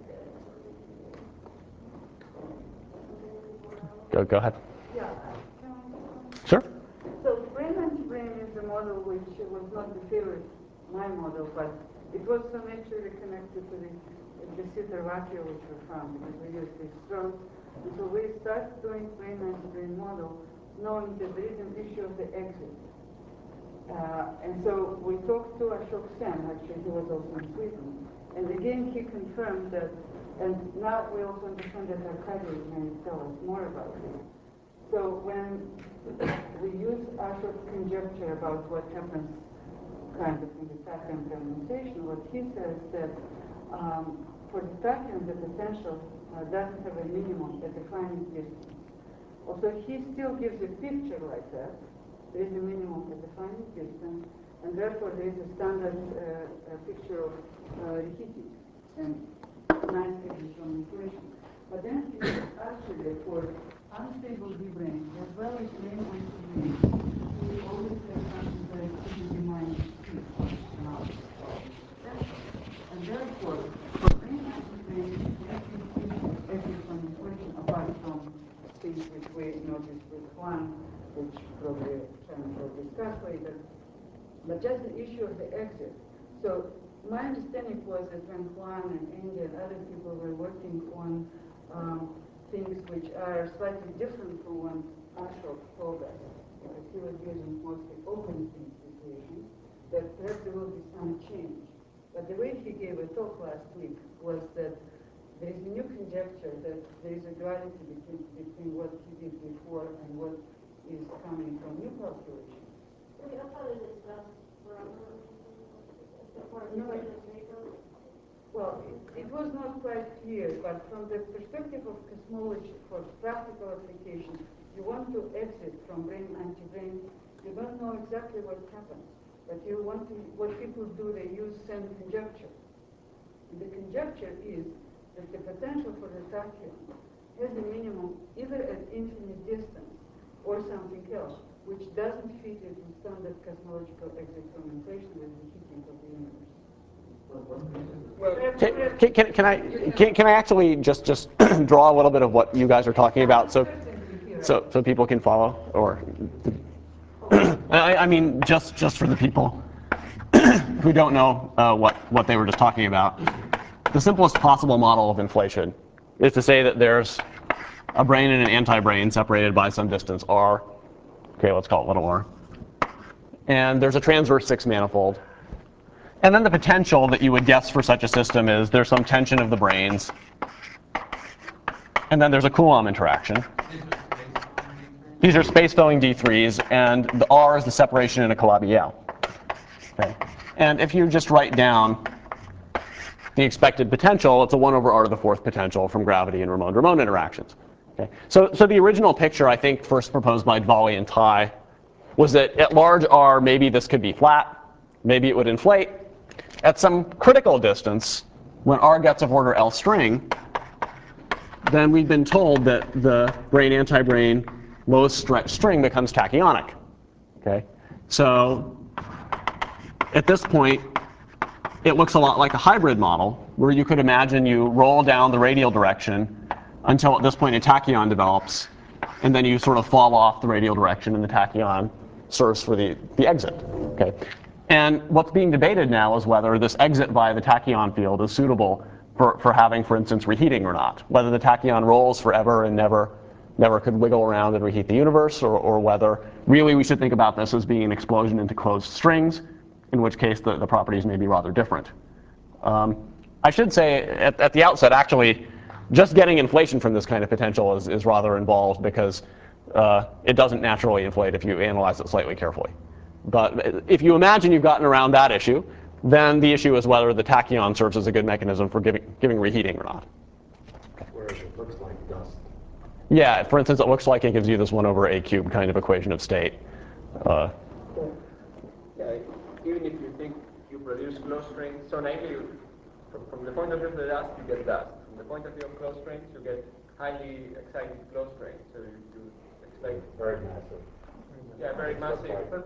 good? Go ahead. Yeah. Sure. So brane anti-brane is a model which was not the favorite, my model, but it was actually connected to the Sitter vacua which we found because we used this stroke. And so we started doing brane anti-brane model knowing that there is an issue of the exit. And so we talked to Ashok Sen, actually he was also in Sweden. And again he confirmed that, and now we also understand that Arkady may tell us more about this. So when we use Ashok's conjecture about what happens kind of in the tachyon fragmentation, what he says that for the tachyon the potential doesn't have a minimum at the finite distance. Also he still gives a picture like that. There is a minimum at the finite distance, and therefore there is a standard picture of Rikitis and nice figures from inflation. But then actually for unstable D-brane, as well as brane anti-brane, we always have something like CPD minus 2. And therefore, for brane anti-brane, we can exit from inflation apart from things which we noticed with Planck, which probably Chan will discuss later. But just the issue of the exit. So my understanding was that when Kwan and Andy and other people were working on things which are slightly different from what Ashok told us, because he was using mostly open things situations, that perhaps there will be some change. But the way he gave a talk last week was that there is a new conjecture that there is a duality between what he did before and what is coming from new calculations. I thought it discussed well, it was not quite clear, but from the perspective of cosmology, for practical application, you want to exit from brane anti-brane, you don't know exactly what happens. But what people do, they use some conjecture. The conjecture is that the potential for the tachyon has a minimum either at infinite distance or something else, which doesn't fit into standard cosmological experimentation with the heating of the universe. Can I actually just draw a little bit of what you guys are talking about so people can follow? Or I mean, just for the people who don't know what they were just talking about. The simplest possible model of inflation is to say that there's a brane and an anti-brane separated by some distance r. Okay, let's call it little r. And there's a transverse 6 manifold. And then the potential that you would guess for such a system is there's some tension of the branes. And then there's a Coulomb interaction. These are space-filling D3s, and the R is the separation in a Calabi-Yau. Okay. And if you just write down the expected potential, it's a 1 over r to the 4th potential from gravity and Ramon-Ramon interactions. Okay. So the original picture, I think, first proposed by Dvali and Tai, was that at large r, maybe this could be flat, maybe it would inflate. At some critical distance, when r gets of order L string, then we've been told that the brane-anti-brane lowest stretch string becomes tachyonic. Okay. So at this point, it looks a lot like a hybrid model, where you could imagine you roll down the radial direction until at this point a tachyon develops, and then you sort of fall off the radial direction, and the tachyon serves for the exit. Okay. And what's being debated now is whether this exit via the tachyon field is suitable for having, for instance, reheating or not. Whether the tachyon rolls forever and never could wiggle around and reheat the universe, or whether really we should think about this as being an explosion into closed strings, in which case the properties may be rather different. I should say at the outset, actually, just getting inflation from this kind of potential is rather involved, because it doesn't naturally inflate if you analyze it slightly carefully. But if you imagine you've gotten around that issue, then the issue is whether the tachyon serves as a good mechanism for giving reheating or not. Whereas it looks like dust. Yeah, for instance, it looks like it gives you this 1 over a cubed kind of equation of state. Yeah, even if you think you produce closed strings, so namely, from the point of view of the dust, you get dust. From the point of view of closed strings, you get highly excited closed strings. So you expect very massive. Yeah, very massive.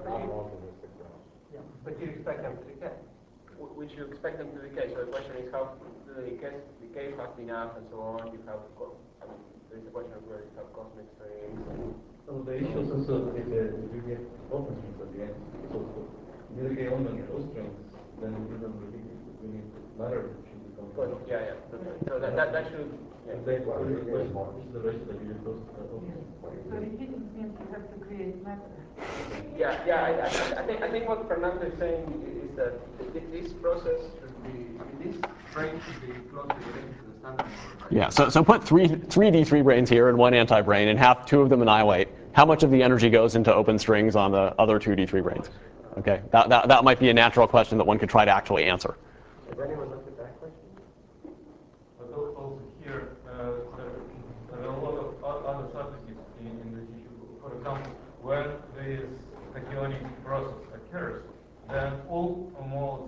But you expect them to decay. Which you expect them to decay. So the question is how do they decay fast enough and so on. You have, there is a question of where you have cosmic strings. So the issue is also if you get open strings at the end. So if you decay only on closed strings, then it doesn't really need matter. Good. Yeah. So that should. Yeah. What is the ratio that you use those open strings? So reheating means you have to create matter. Yeah. I think what Fernando is saying is that this process should be, this brane should be closely related to the standard. Yeah. So put three D3 branes here and one anti-brane, and have 2 of them annihilate. How much of the energy goes into open strings on the other 2 D3 branes? Okay. That might be a natural question that one could try to actually answer. Has anyone looked at that question? But also here, there are a lot of other subtleties in this issue. For example, when this tachyonic process occurs, then all modes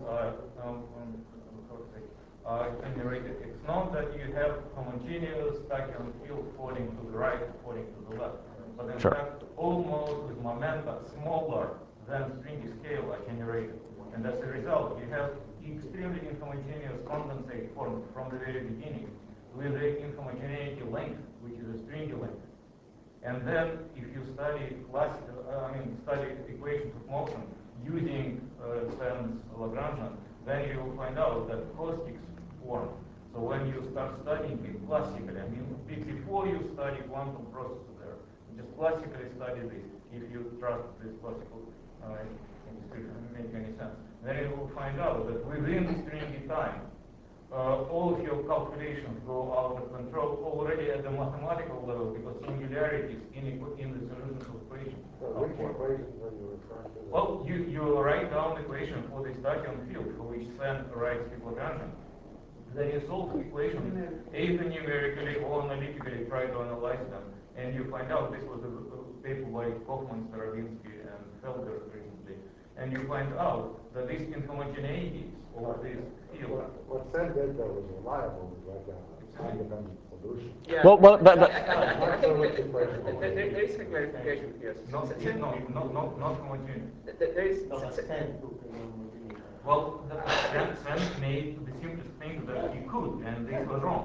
are generated. It's not that you have homogeneous tachyon field falling to the right, falling to the left. But in fact, all modes with momenta smaller than stringy scale are generated. And as a result, you have extremely inhomogeneous condensate formed from the very beginning with the inhomogeneity length, which is a stringy length. And then if you study study equations of motion using Sen's Lagrangian, then you will find out that caustics form. So when you start studying it classically, before you study quantum processes there, just classically study this. If you trust this classical doesn't make any sense. Then you will find out that within stringy time, all of your calculations go out of control already at the mathematical level, because singularities in the solutions of equations. Which equations are you referring to? Well, you write down the equation for the tachyon field, for which Sen writes Lagrangian. Then you solve the equation either numerically or analytically, try to analyze them, and you find out this was a paper by Kaufman, Starobinsky, and Felder recently. and you find out that these inhomogeneities over this field. What Sen did though was reliable, was right down a time-dependent solution. Yeah, Well, but I think there is a clarification here. Not homogeneous. There is, Well, Sen made the simplest thing that he could, and this was wrong.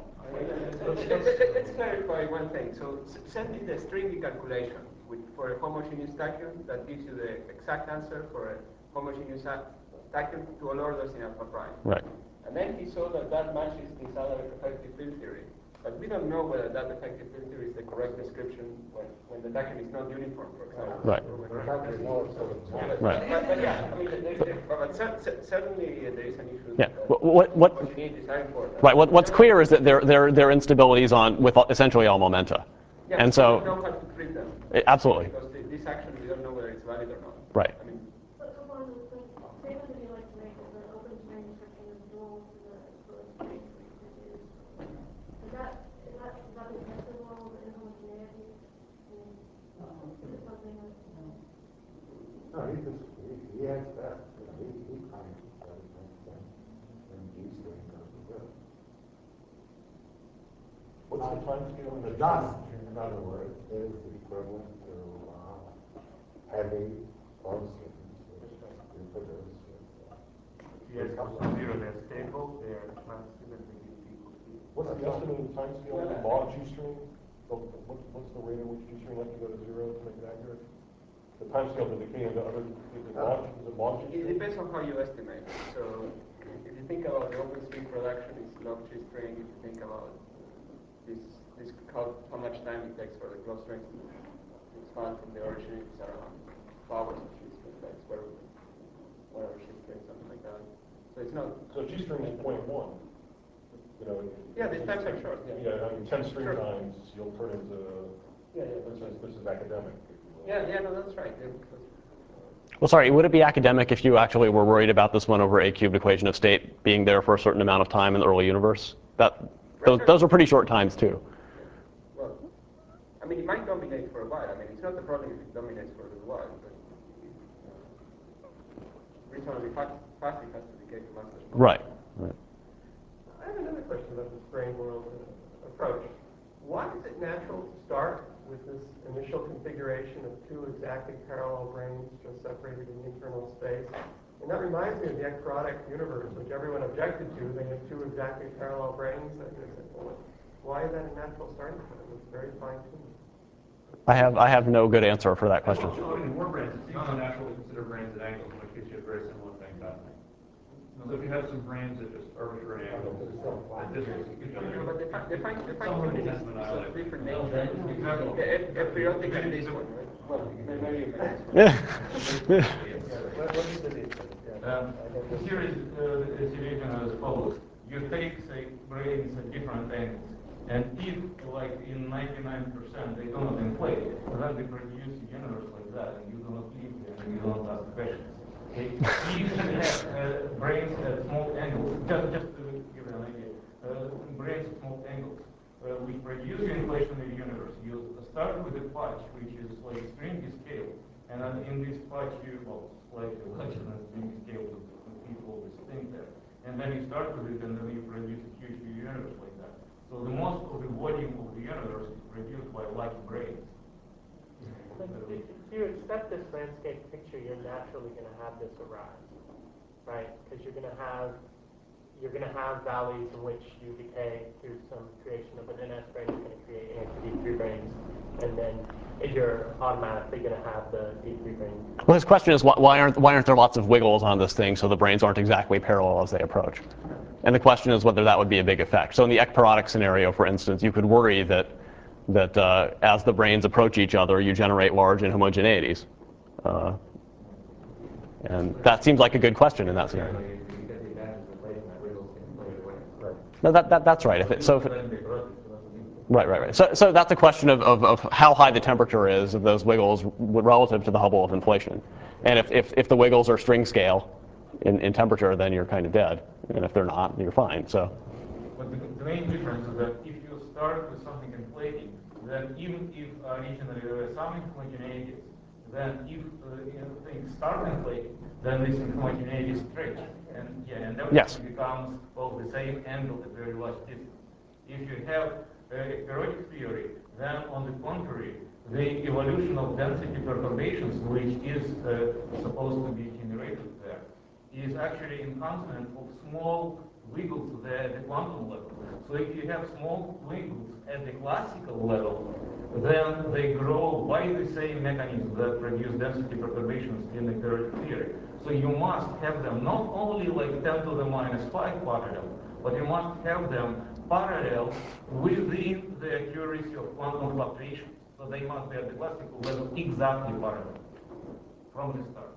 let's clarify one thing. So Sen did the stringy calculation for a homogeneous vacuum that gives you the exact answer for a homogeneous vacuum to all orders in alpha prime. Right. And then he saw that that matches this other effective field theory. But we don't know whether that effective field theory is the correct description when the vacuum is not uniform, for example. Right. Right. But yeah, I mean, certainly there is an issue. Yeah. That homogeneities are important. Right. What's clear is that there are instabilities with essentially all momenta. Yeah, and so we don't know how to treat them. Absolutely. Because this action, we don't know whether it's valid or not. Right. I mean, But one of the statements that you like to make is that open string description is dual to the string reduced. Is that acceptable in homogeneity? Is it something that? No, he has that. He claims that it makes sense. And G string doesn't do it. What's the time scale? The dust, in other words, is the equivalent to heavy close strings, which you produce. Yes, zero, they're stable, they're constantly equal. What's the estimated time scale of the log G string? What's the rate at which G string has to go to zero to make it accurate? The time scale to decay into other, is it log G it string? depends on how you estimate. So if you think about the open string production, it's log G string. If you think about this how much time it takes for the close strings to expand from the origin, it's around hours of G string. That's whatever G string, something like that. So it's not. So G string is 0.1. You know. Yeah, these times are short. Yeah, I mean 10 string Sure. times, you'll turn into. Yeah. This is academic. Yeah, no, that's right. Yeah, Well, sorry, would it be academic if you actually were worried about this 1 over a cubed equation of state being there for a certain amount of time in the early universe? Those are pretty short times too. Well, I mean, it might dominate for a while. I mean, it's not the problem if it dominates for a little while, but reasonably fast it has to decay to mass. Right. I have another question about this brain world approach. Why is it natural to start with this initial configuration of 2 exactly parallel brains just separated in internal space? And that reminds me of the ecprotic universe, which everyone objected to. They had 2 exactly parallel brains. I said, well, why is that a natural starting point? It's very fine-tuned. I have no good answer for that question. Well, in more brains, it's not unnatural to consider brains at angles, which gives you a very similar thing happening. So if you have some brains at just arbitrary angles, at distance, you can But the fine-tuning somebody is has been of isolated. different nature. Epiriotic and this one, right? Well, maybe you can. The series situation is as follows. You take, say, brains at different angles, and if, like in 99%, they do not inflate, then they produce a universe like that, and you do not live there, and you don't ask questions. Okay? If you have brains at small angles, just to give you an idea, brains at small angles, which produce the inflationary universe, you start with a patch which is like stringy scale, and then in this patch you, well, slightly larger than stringy scale to keep all this thing there. And then you start with it, and then you produce a huge universe like that. So the most of the volume of the universe is produced by large brains. If you accept this landscape picture, you're naturally going to have this arise, right? Because you're going to have valleys in which you decay through some creation of an NS brain. You're going to create D3 brains, and then you're automatically going to have the D3 brain. Well, his question is why aren't there lots of wiggles on this thing so the brains aren't exactly parallel as they approach? And the question is whether that would be a big effect. So in the ecparodic scenario, for instance, you could worry that as the brains approach each other, you generate large inhomogeneities. And that seems like a good question in that scenario. No, that's right. Right. So that's a question of how high the temperature is of those wiggles relative to the Hubble of inflation. And if the wiggles are string scale in temperature, then you're kind of dead. And if they're not, you're fine. So. But the main difference is that if you start with something inflating, then even if originally there were some inhomogeneities, then if things start inflating, then this inhomogeneity is stretched, and everything Yes. becomes of the same angle at very large distance. If you have a periodic theory, then on the contrary, the evolution of density perturbations, which is supposed to be generated there, is actually in consonance of small wiggles there at the quantum level. So if you have small wiggles at the classical level, then they grow by the same mechanism that produce density perturbations in the periodic theory. So you must have them not only like 10 to the minus 5 parallel, but you must have them parallel within the accuracy of quantum fluctuations. So they must be at the classical level exactly parallel from the start.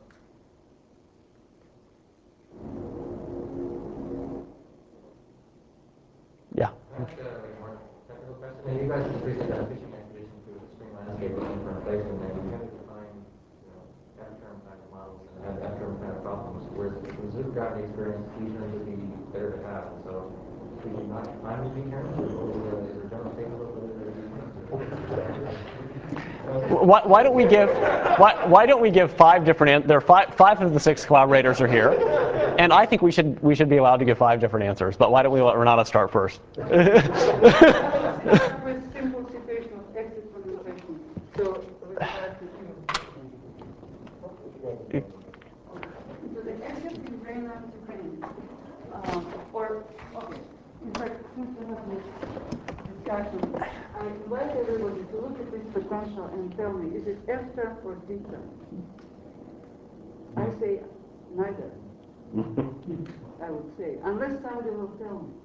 Yeah. More technical question. You guys just recently got a fishing expedition through the extreme landscape looking for inflation, and you tend to find F-term kind of models and have F-term kind of problems. Whereas from zero gravity experience, fusion would be better to have. And so, should you not find the terms, or is there general statement of Why don't we give 5 different? There are five of the 6 collaborators are here, and I think we should be allowed to give 5 different answers. But why don't we let Renata start first? With simple situation of exit from inflation. So we start with you. So the exit is brain to brain, in fact, since we have this discussion, I invite everybody to look at this potential and tell me, is it F term or D term? I say neither. I would say, unless somebody will tell me.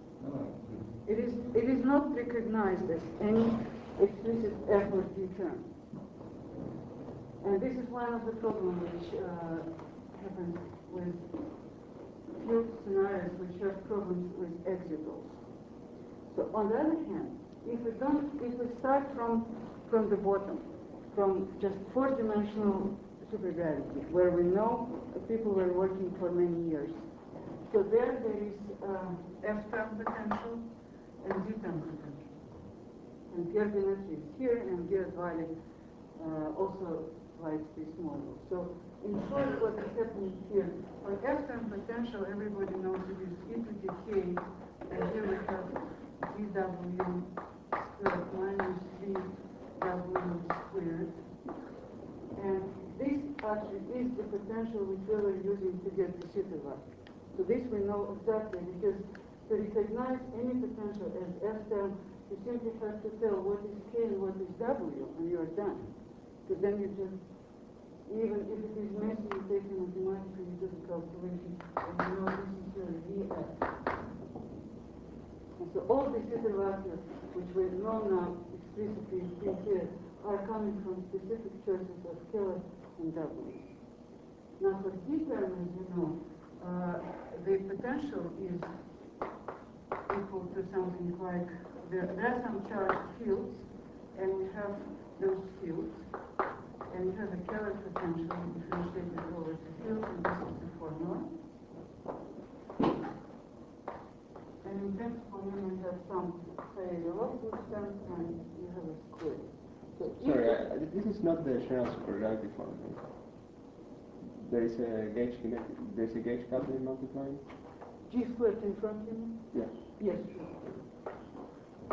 It is not recognized as any explicit F or D term. And this is one of the problems which happens with few scenarios which have problems with exitals. So on the other hand, if we start from the bottom, from just 4-dimensional supergravity, where we know people were working for many years, so there is F-term potential and D-term potential. And Pierre Demetri is here, and Gerd Weiler also writes this model. So in short, what is happening here, for F-term potential, everybody knows it is e to the k, and here we have dw squared minus 3w squared. And this actually is the potential which we were using to get the supervalue. So this we know exactly, because to recognize any potential as F-term, you simply have to tell what is k and what is w, and you're done. Because then you just, even if it is messy, you take a mathematically do the calculation, and you know this is your VF. And so all the supervalues which we know now explicitly in here are coming from specific choices of Keller and W. Now for D-term, as you know, the potential is equal to something like, there are some charged fields, and we have those fields, and we have a Keller potential differentiated over the field, and this is the formula. And in principle, you may have some, say, velocity term, and you have a square. So sorry, this is not the Shannon supergravity formula. There is a gauge coupling multiplying. G squared in front of you? Yes. Yes, sure.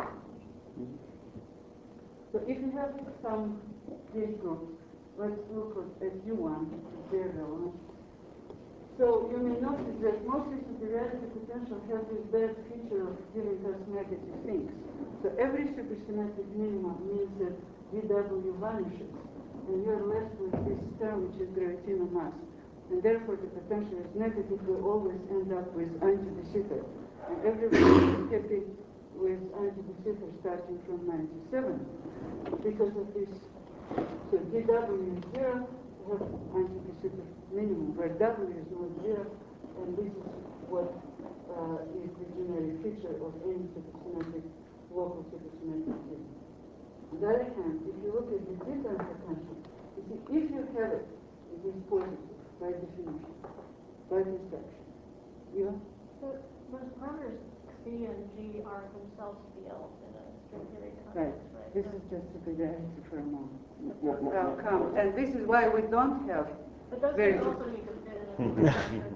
So if you have some gauge groups, let's look at U1, their relevant. So you may notice that mostly supergravity potential has this bad feature of giving us negative things. So every supersymmetric minimum means that dW vanishes, and you're left with this term which is gravitino mass. And therefore the potential is negative, we always end up with anti-de Sitter. And everybody is happy with anti-de Sitter starting from 97 because of this. So dW is 0, we have anti-de Sitter minimum, where W is not 0, and this is what is the generic feature of any supersymmetric, local supersymmetric field. On the other hand, if you look at the D-term potential, you see, if you have it, it is positive by definition, by conception. Yeah? So most numbers C and G are themselves fields in a string theory Right. context, right? This is just superiority for a moment. No. Outcome. And this is why we don't have But those very things good. also need to fit in a description.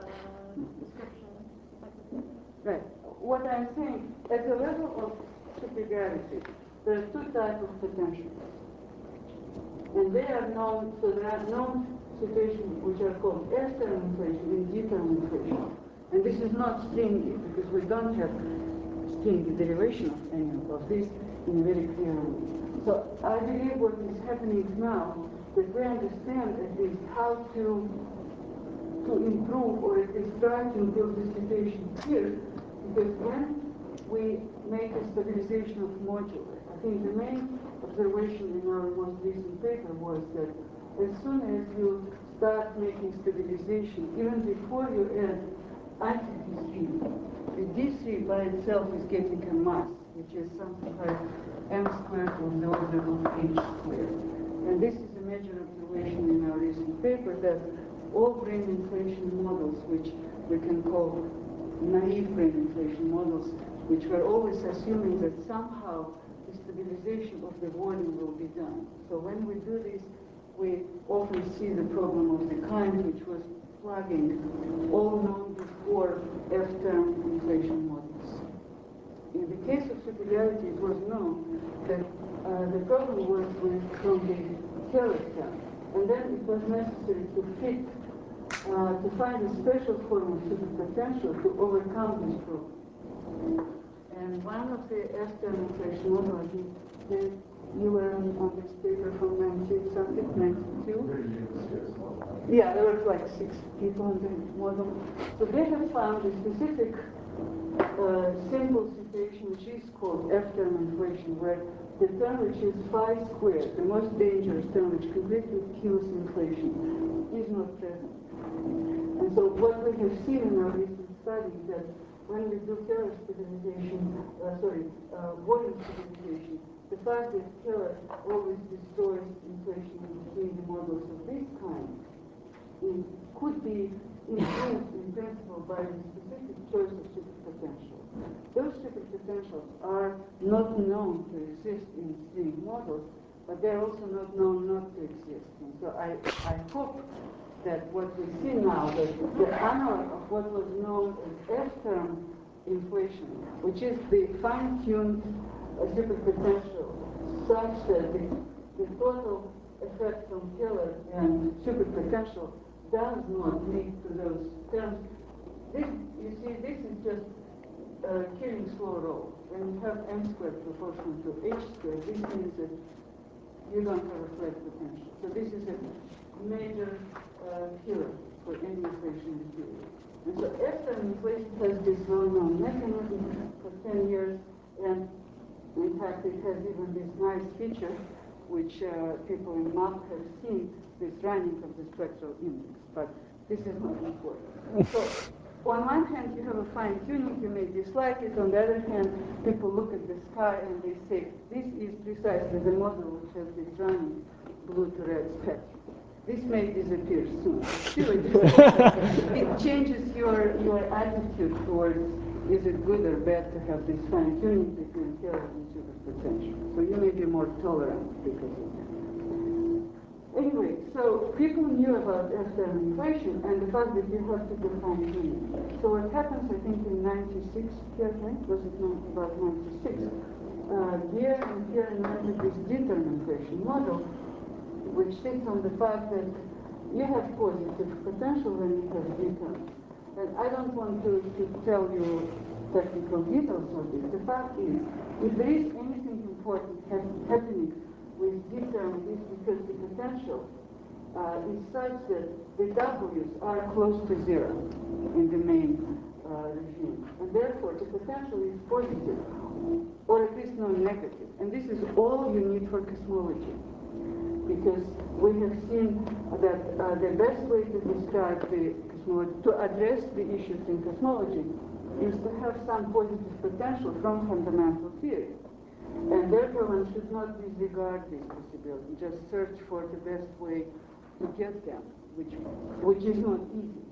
Right. What I'm saying, at the level of superiority, there are two types of potentials. And they are known, so there are known situations which are called S-term inflation and D-term inflation. And this is not stringy, because we don't have stringy derivation of any of this in a very clear way. So I believe what is happening now, that we understand at least how to improve or at least try to improve the situation here, because when we make a stabilization of modular, I think the main observation in our most recent paper was that as soon as you start making stabilization, even before you add anti-D3, the D3 by itself is getting a mass, which is something like m squared of the order of h squared. And this is a major observation in our recent paper, that all brain inflation models, which we can call naive brain inflation models, which were always assuming that somehow the stabilization of the volume will be done. So when we do this, we often see the problem of the kind which was plugging all known before F-term inflation models. In the case of superiority, it was known that the problem was from the Keller term, and then it was necessary to fit, to find a special form of superpotential to overcome this problem. And one of the F-term inflation models, you were on this paper from 19-something, 92? Yeah, there were like 6 people on the model. So they have found a specific simple situation which is called F-term inflation, where the term which is phi squared, the most dangerous term which completely kills inflation, is not present. And so what we have seen in our recent studies that when we do Keller stabilization, volume stabilization, the fact that Keller always destroys inflation between the models of this kind could be improved in principle by the specific choice of superpotential. Those superpotentials are not known to exist in string models, but they're also not known not to exist. And so I hope that what we see now, that the analog of what was known as F-term inflation, which is the fine-tuned superpotential, such that the total effect from Keller and superpotential does not lead to those terms. This, you see, this is just killing slow roll. When you have m squared proportional to h squared, this means that you don't have a flat potential. So this is a major killer for any inflation theory. And so F-term inflation has this well-known mechanism for 10 years, and in fact it has even this nice feature which people in MAP have seen, this running of the spectral index, but this is not important. So on one hand you have a fine-tuning, you may dislike it, on the other hand people look at the sky and they say, this is precisely the model which has this running blue to red spectrum. This may disappear soon. Still, it changes your attitude towards, is it good or bad to have this fine-tuning between Keller and superpotential. So you may be more tolerant because of that. Anyway, so people knew about F-term inflation and the fact that you have to do fine-tuning. So what happens, I think, in 96, right? Was it about 96? Geer invented this D-term inflation model, which sits on the fact that you have positive potential when you have D-terms. And I don't want to tell you technical details of this. The fact is, if there is anything important happening with D-term, it is because the potential is such that the W's are close to zero in the main regime. And therefore, the potential is positive, or at least non-negative. And this is all you need for cosmology. Because we have seen that the best way to describe the cosmology, to address the issues in cosmology, is to have some positive potential from fundamental theory. And therefore one should not disregard this possibility, just search for the best way to get them, which is not easy.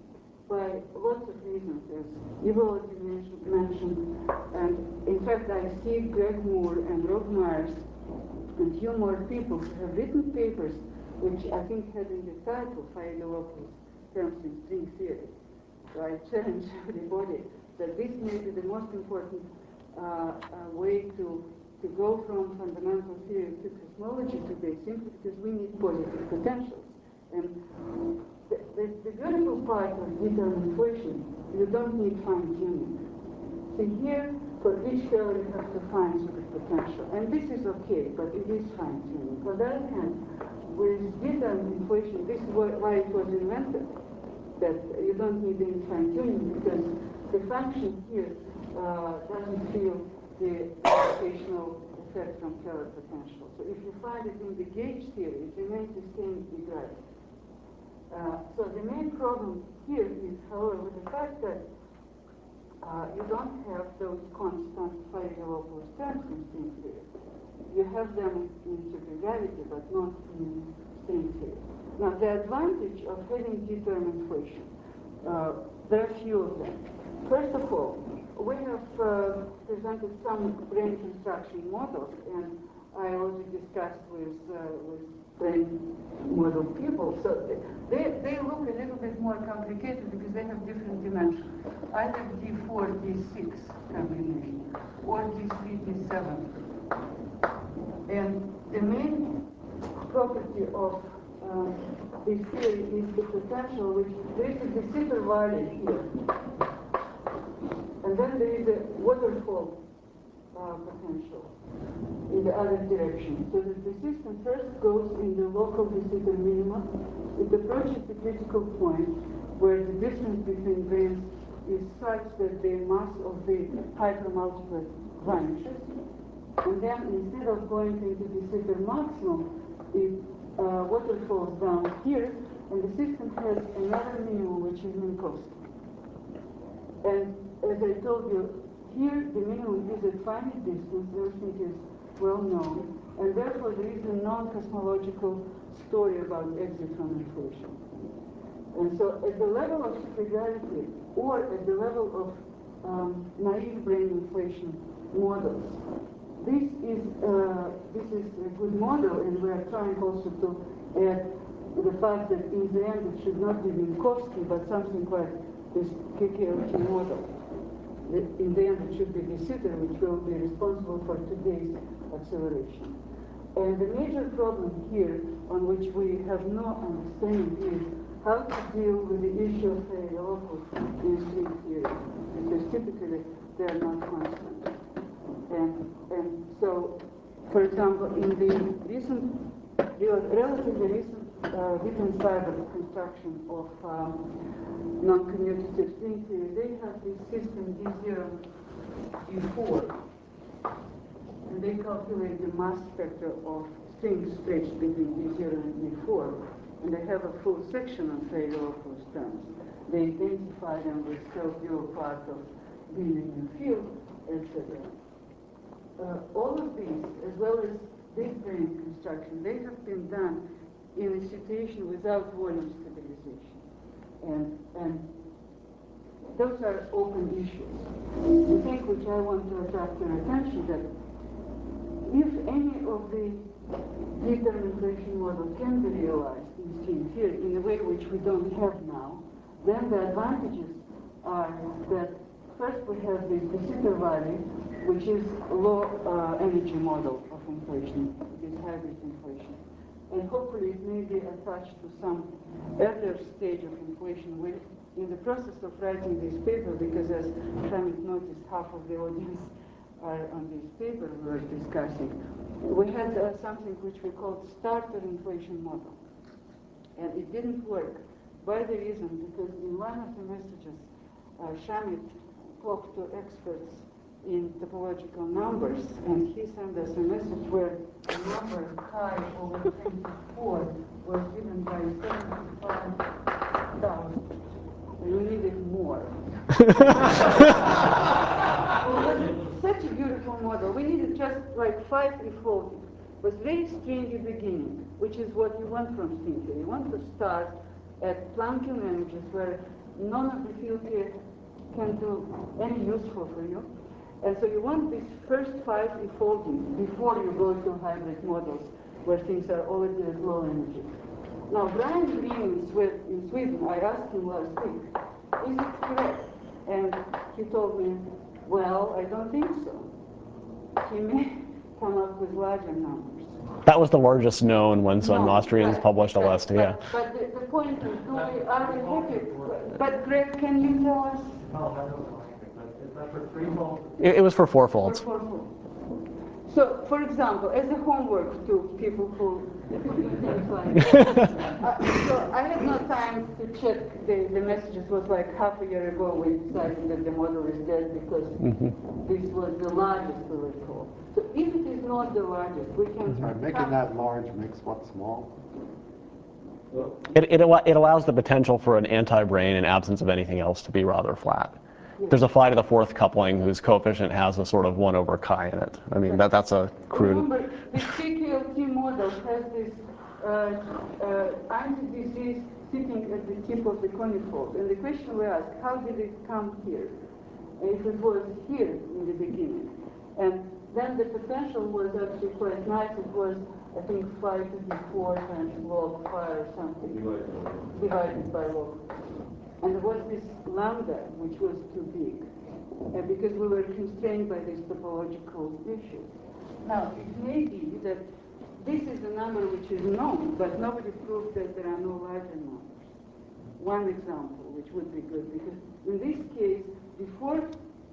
by lots of reasons, as Ivo already mentioned. And in fact, I see Greg Moore and Rob Myers and few more people who have written papers which I think had in the title Fayet-Deloppoulos terms in string theory. So I challenge everybody that this may be the most important way to go from fundamental theory to cosmology today, simply because we need positive potentials. And the beautiful part of detailed inflation, you don't need fine-tuning. See, here, for each theory, you have to find superpotential. And this is okay, but it is fine-tuning. On the other hand, with detailed inflation, this is why it was invented, that you don't need any fine-tuning, because the function here doesn't feel the gravitational effect from Keller potential. So if you find it in the gauge theory, it remains the same regard. So the main problem here is, however, the fact that you don't have those constant Fayet-Deloppoulos terms in string theory. You have them in supergravity, but not in string theory. Now, the advantage of having D-term inflation, there are a few of them. First of all, we have presented some brain construction models, and I already discussed with brain model people. So they look a little bit more complicated because they have different dimensions. Either D4, D6 combination, or D3, D7. And the main property of this theory is the potential, which there is a de Sitter valley here. And then there is a waterfall potential in the other direction. So that the system first goes in the local de Sitter minima. It approaches the critical point where the distance between brains is such that the mass of the hypermultiplet vanishes. And then instead of going into the de Sitter maximum, it waterfalls down here, and the system has another minimum, which is Minkowski. And as I told you, here the minimum is at finite distance, everything is well known, and therefore there is a non-cosmological story about exit from inflation. And so at the level of supergravity, or at the level of naive brain inflation models, this is a good model, and we are trying also to add the fact that in the end it should not be Minkowski, but something like this KKLT model. In the end it should be de Sitter, which will be responsible for today's acceleration. And the major problem here, on which we have no understanding, is how to deal with the issue of Fayet-Deloppoulos in string theory, because typically they are not constant. And so, for example, in the relatively recent Witten-Seiberg construction of non-commutative string theory, they have this system D0, D4, and they calculate the mass spectra of strings stretched between D0 and D4, and they have a full section on Fayet-Deloppoulos terms. They identify them with self-dual part of bilinear field, etc. All of these, as well as big brain construction, they have been done in a situation without volume stabilization. And those are open issues. The thing which I want to attract your attention that if any of the determination model can be realized in string theory in a way which we don't have now, then the advantages are that first we have the de Sitter valley, which is a low energy model of inflation, it is hybrid inflation. And hopefully it may be attached to some earlier stage of inflation. We're in the process of writing this paper because, as Shamit noticed, half of the audience are on this paper we were discussing. We had something which we called starter inflation model. And it didn't work by the reason because in one of the messages, Shamit talked to experts in topological numbers, and he sent us a message where the number pi over 24 was given by 75,000. We needed more. Such a beautiful model. We needed just like 5 refolding. It was very stringy beginning, which is what you want from string theory. You want to start at Planckian energies where none of the field here can do any useful for you. And so you want these first 5 evolving before you go to hybrid models where things are already at low energy. Now, Brian Green in Sweden, I asked him last week, is it correct? And he told me, well, I don't think so. He may come up with larger numbers. That was the largest known when some Austrians published a list, yeah. But the point is, are we happy? But Greg, can you tell us? No, I don't know anything. Is that for threefold? It was for fourfolds. For fourfold. So, for example, as a homework to people who things like so I had no time to check the messages. It was like half a year ago we decided that the model is dead because this was the largest we were told. So if it is not the largest, we can... Sorry, making that large makes what small? It allows the potential for an anti-brane in absence of anything else to be rather flat. There's a phi to the 4th coupling whose coefficient has a sort of 1 over chi in it. I mean, that's a crude... Remember, the KKLT model has this anti-disease sitting at the tip of the conifold. And the question we ask, how did it come here? If it was here in the beginning. And then the potential was actually quite nice. It was, I think, phi to the 4 times log phi or something. Divided by log. And there was this lambda, which was too big, because we were constrained by this topological issue. Now, it may be that this is a number which is known, but nobody proved that there are no larger numbers. One example, which would be good, because in this case, before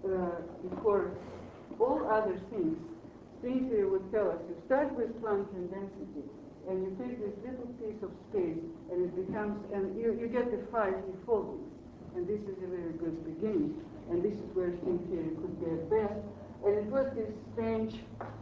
all other things, string theory would tell us you start with Planckian density, and you take this little piece of space, and it becomes, and you get the 5 evolvings. And this is a very good beginning. And this is where string theory could be at best. And it was this strange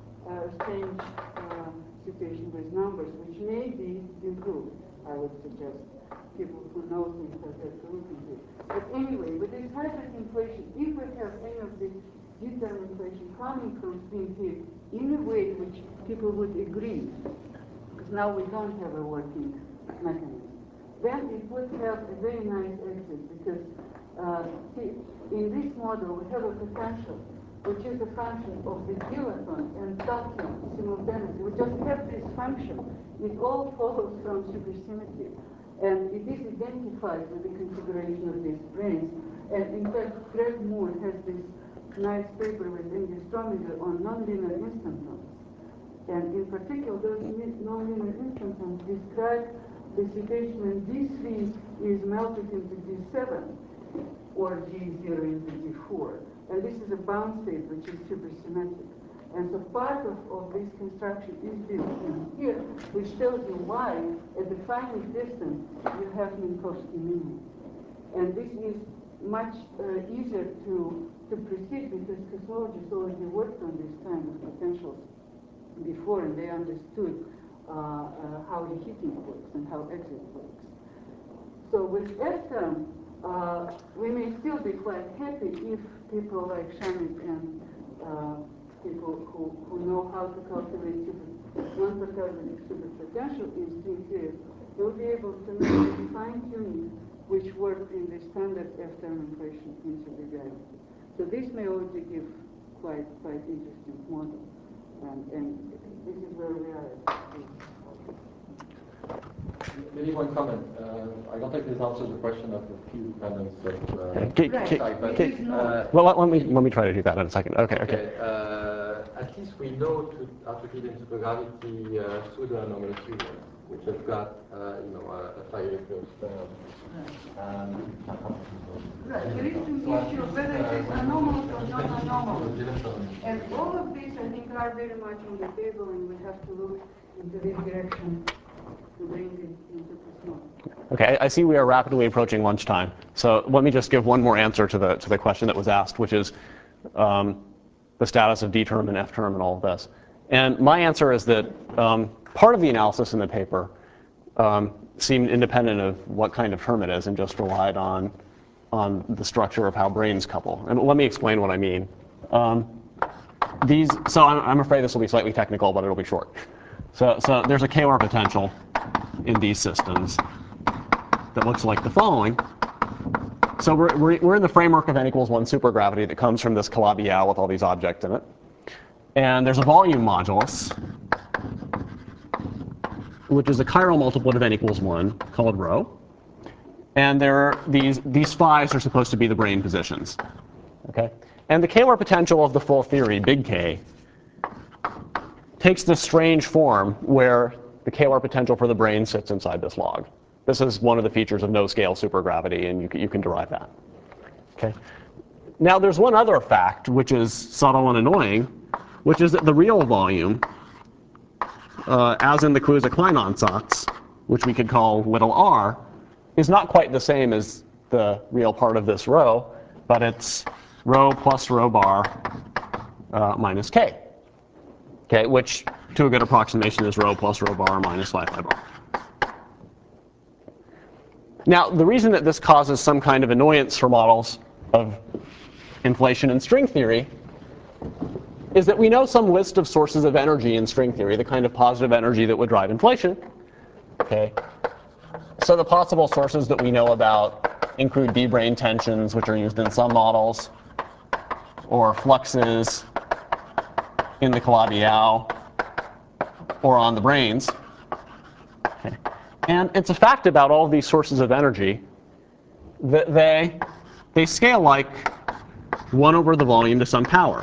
situation with numbers, which may be improved, I would suggest. People who know things like that to look into it. But anyway, with this hybrid inflation, if we have any of the G-term inflation coming from string theory in a way which people would agree, now we don't have a working mechanism. Then it would have a very nice exit because see, in this model we have a potential which is a function of the kiloton and tachyon simultaneously. We just have this function. It all follows from supersymmetry. And it is identified with the configuration of these branes. And in fact, Craig Moore has this nice paper with Inge Strominger on nonlinear instantons. And in particular, those nonlinear instantons describe the situation when D3 is melted into D7 or G0 into D4. And this is a bound state which is supersymmetric. And so part of this construction is built in here, which tells you why at the finite distance you have Minkowski minimum. And this is much easier to proceed because cosmologists already worked on this kind of potentials before, and they understood how the heating works and how exit works. So with F-term, we may still be quite happy if people like Shamit and people who know how to calculate non-perturbative superpotential in string theory will be able to make the fine-tuning which worked in the standard F-term equation in supergravity. So this may already give quite interesting model. And this is where we are. Maybe one comment. I don't think this answers the question of the few dependence let me try to do that in a second. Okay. At least we know how to fit into supergravity pseudo-anomalous unions, which have got a finite closed term. Right, there is an issue of whether it is anomalous or non-anomalous. And all of these, I think, are very much on the table, and we have to look into this direction to bring it into Cosmos. Okay, I see we are rapidly approaching lunchtime. So let me just give one more answer to the question that was asked, which is the status of D-term and F-term and all of this. And my answer is that part of the analysis in the paper seemed independent of what kind of term it is and just relied on the structure of how branes couple. And let me explain what I mean. So I'm afraid this will be slightly technical, but it'll be short. So there's a KLR potential in these systems that looks like the following. So we're in the framework of n equals 1 supergravity that comes from this Calabi-Yau with all these objects in it. And there's a volume modulus, which is a chiral multiplet of n equals 1 called rho. And these phi's are supposed to be the brane positions. Okay? And the Kähler potential of the full theory, big K, takes this strange form where the Kähler potential for the brane sits inside this log. This is one of the features of no-scale supergravity, and you can derive that. Okay? Now, there's one other fact, which is subtle and annoying, which is that the real volume, as in the Kaluza-Klein-Ansatz, which we could call little r, is not quite the same as the real part of this rho, but it's rho plus rho bar minus k. Okay, which, to a good approximation, is rho plus rho bar minus phi bar. Now, the reason that this causes some kind of annoyance for models of inflation in string theory is that we know some list of sources of energy in string theory, the kind of positive energy that would drive inflation. Okay. So the possible sources that we know about include B-brane tensions, which are used in some models, or fluxes in the Calabi-Yau, or on the branes. Okay. And it's a fact about all of these sources of energy that they scale like 1 over the volume to some power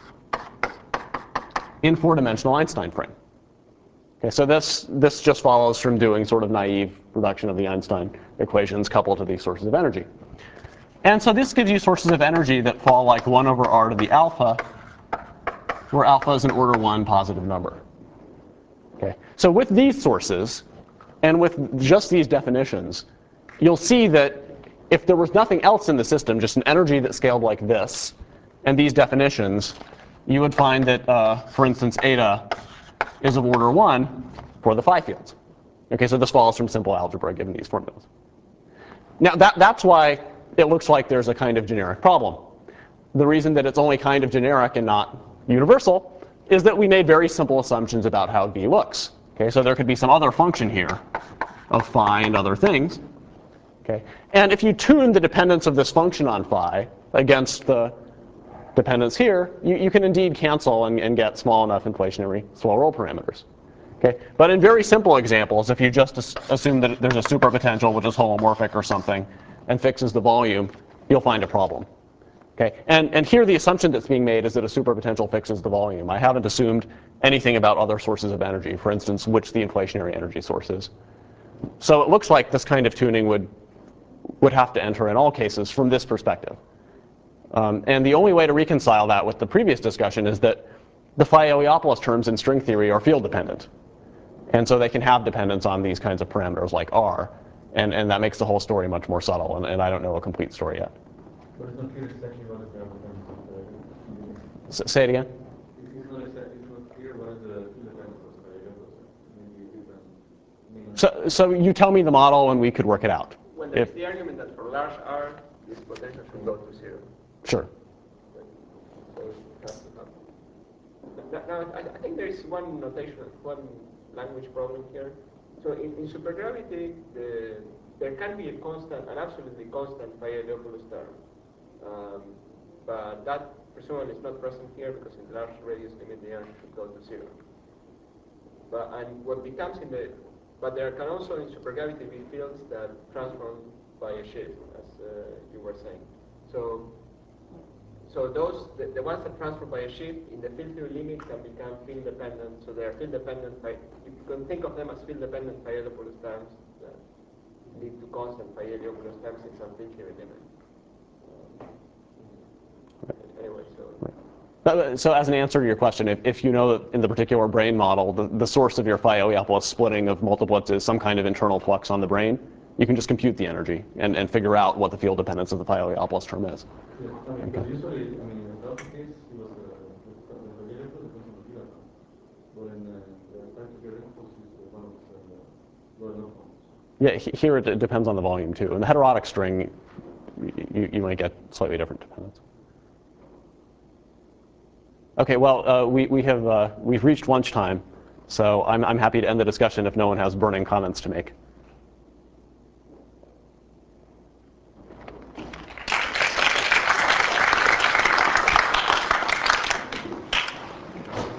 in 4-dimensional Einstein frame. Okay, so this just follows from doing sort of naive reduction of the Einstein equations coupled to these sources of energy. And so this gives you sources of energy that fall like 1 over r to the alpha, where alpha is an order 1 positive number. Okay, so with these sources, and with just these definitions, you'll see that if there was nothing else in the system, just an energy that scaled like this, and these definitions, you would find that, for instance, eta is of order 1 for the phi fields. Okay, so this follows from simple algebra given these formulas. Now, that's why it looks like there's a kind of generic problem. The reason that it's only kind of generic and not universal is that we made very simple assumptions about how B looks. Okay, so there could be some other function here of phi and other things. Okay, and if you tune the dependence of this function on phi against the dependence here, you can indeed cancel and get small enough inflationary slow roll parameters. Okay, but in very simple examples, if you just assume that there's a superpotential which is holomorphic or something and fixes the volume, you'll find a problem. Okay, and here the assumption that's being made is that a superpotential fixes the volume. I haven't assumed anything about other sources of energy, for instance, which the inflationary energy source is. So it looks like this kind of tuning would have to enter in all cases from this perspective. And the only way to reconcile that with the previous discussion is that the phi Eliopoulos terms in string theory are field dependent. And so they can have dependence on these kinds of parameters like r. And that makes the whole story much more subtle. And I don't know a complete story yet. But it's not clear exactly what is the dependence of the Say it again? It's not clear what is the dependence of the So you tell me the model and we could work it out. Well, there's the argument that for large R, this potential should go to 0. Sure. So it has to happen. Now, I think there is one language problem here. So in supergravity, there can be an absolutely constant phi Eliopoulos term. But that presumably is not present here because in the large radius limit the R should go to 0. But there can also in supergravity be fields that transform by a shift, as you were saying. So those, the ones that transfer by a shift in the field theory limit can become field dependent. So they are field dependent by, you can think of them as field dependent phi Eliopoulos terms that lead to constant phi Eliopoulos terms in some field theory limit. Anyway, so as an answer to your question, if you know that in the particular brane model, the source of your phi Eliopoulos splitting of multiplets is some kind of internal flux on the brane, you can just compute the energy and figure out what the field dependence of the phi Eliopoulos term is. Yeah, because usually, in the other case, it was the variable that comes from the data. But in the time to get impulse is one of the low enough ones. Yeah, here it depends on the volume too. In the heterotic string, you might get slightly different dependence. Okay, well, we've reached lunchtime, so I'm happy to end the discussion if no one has burning comments to make.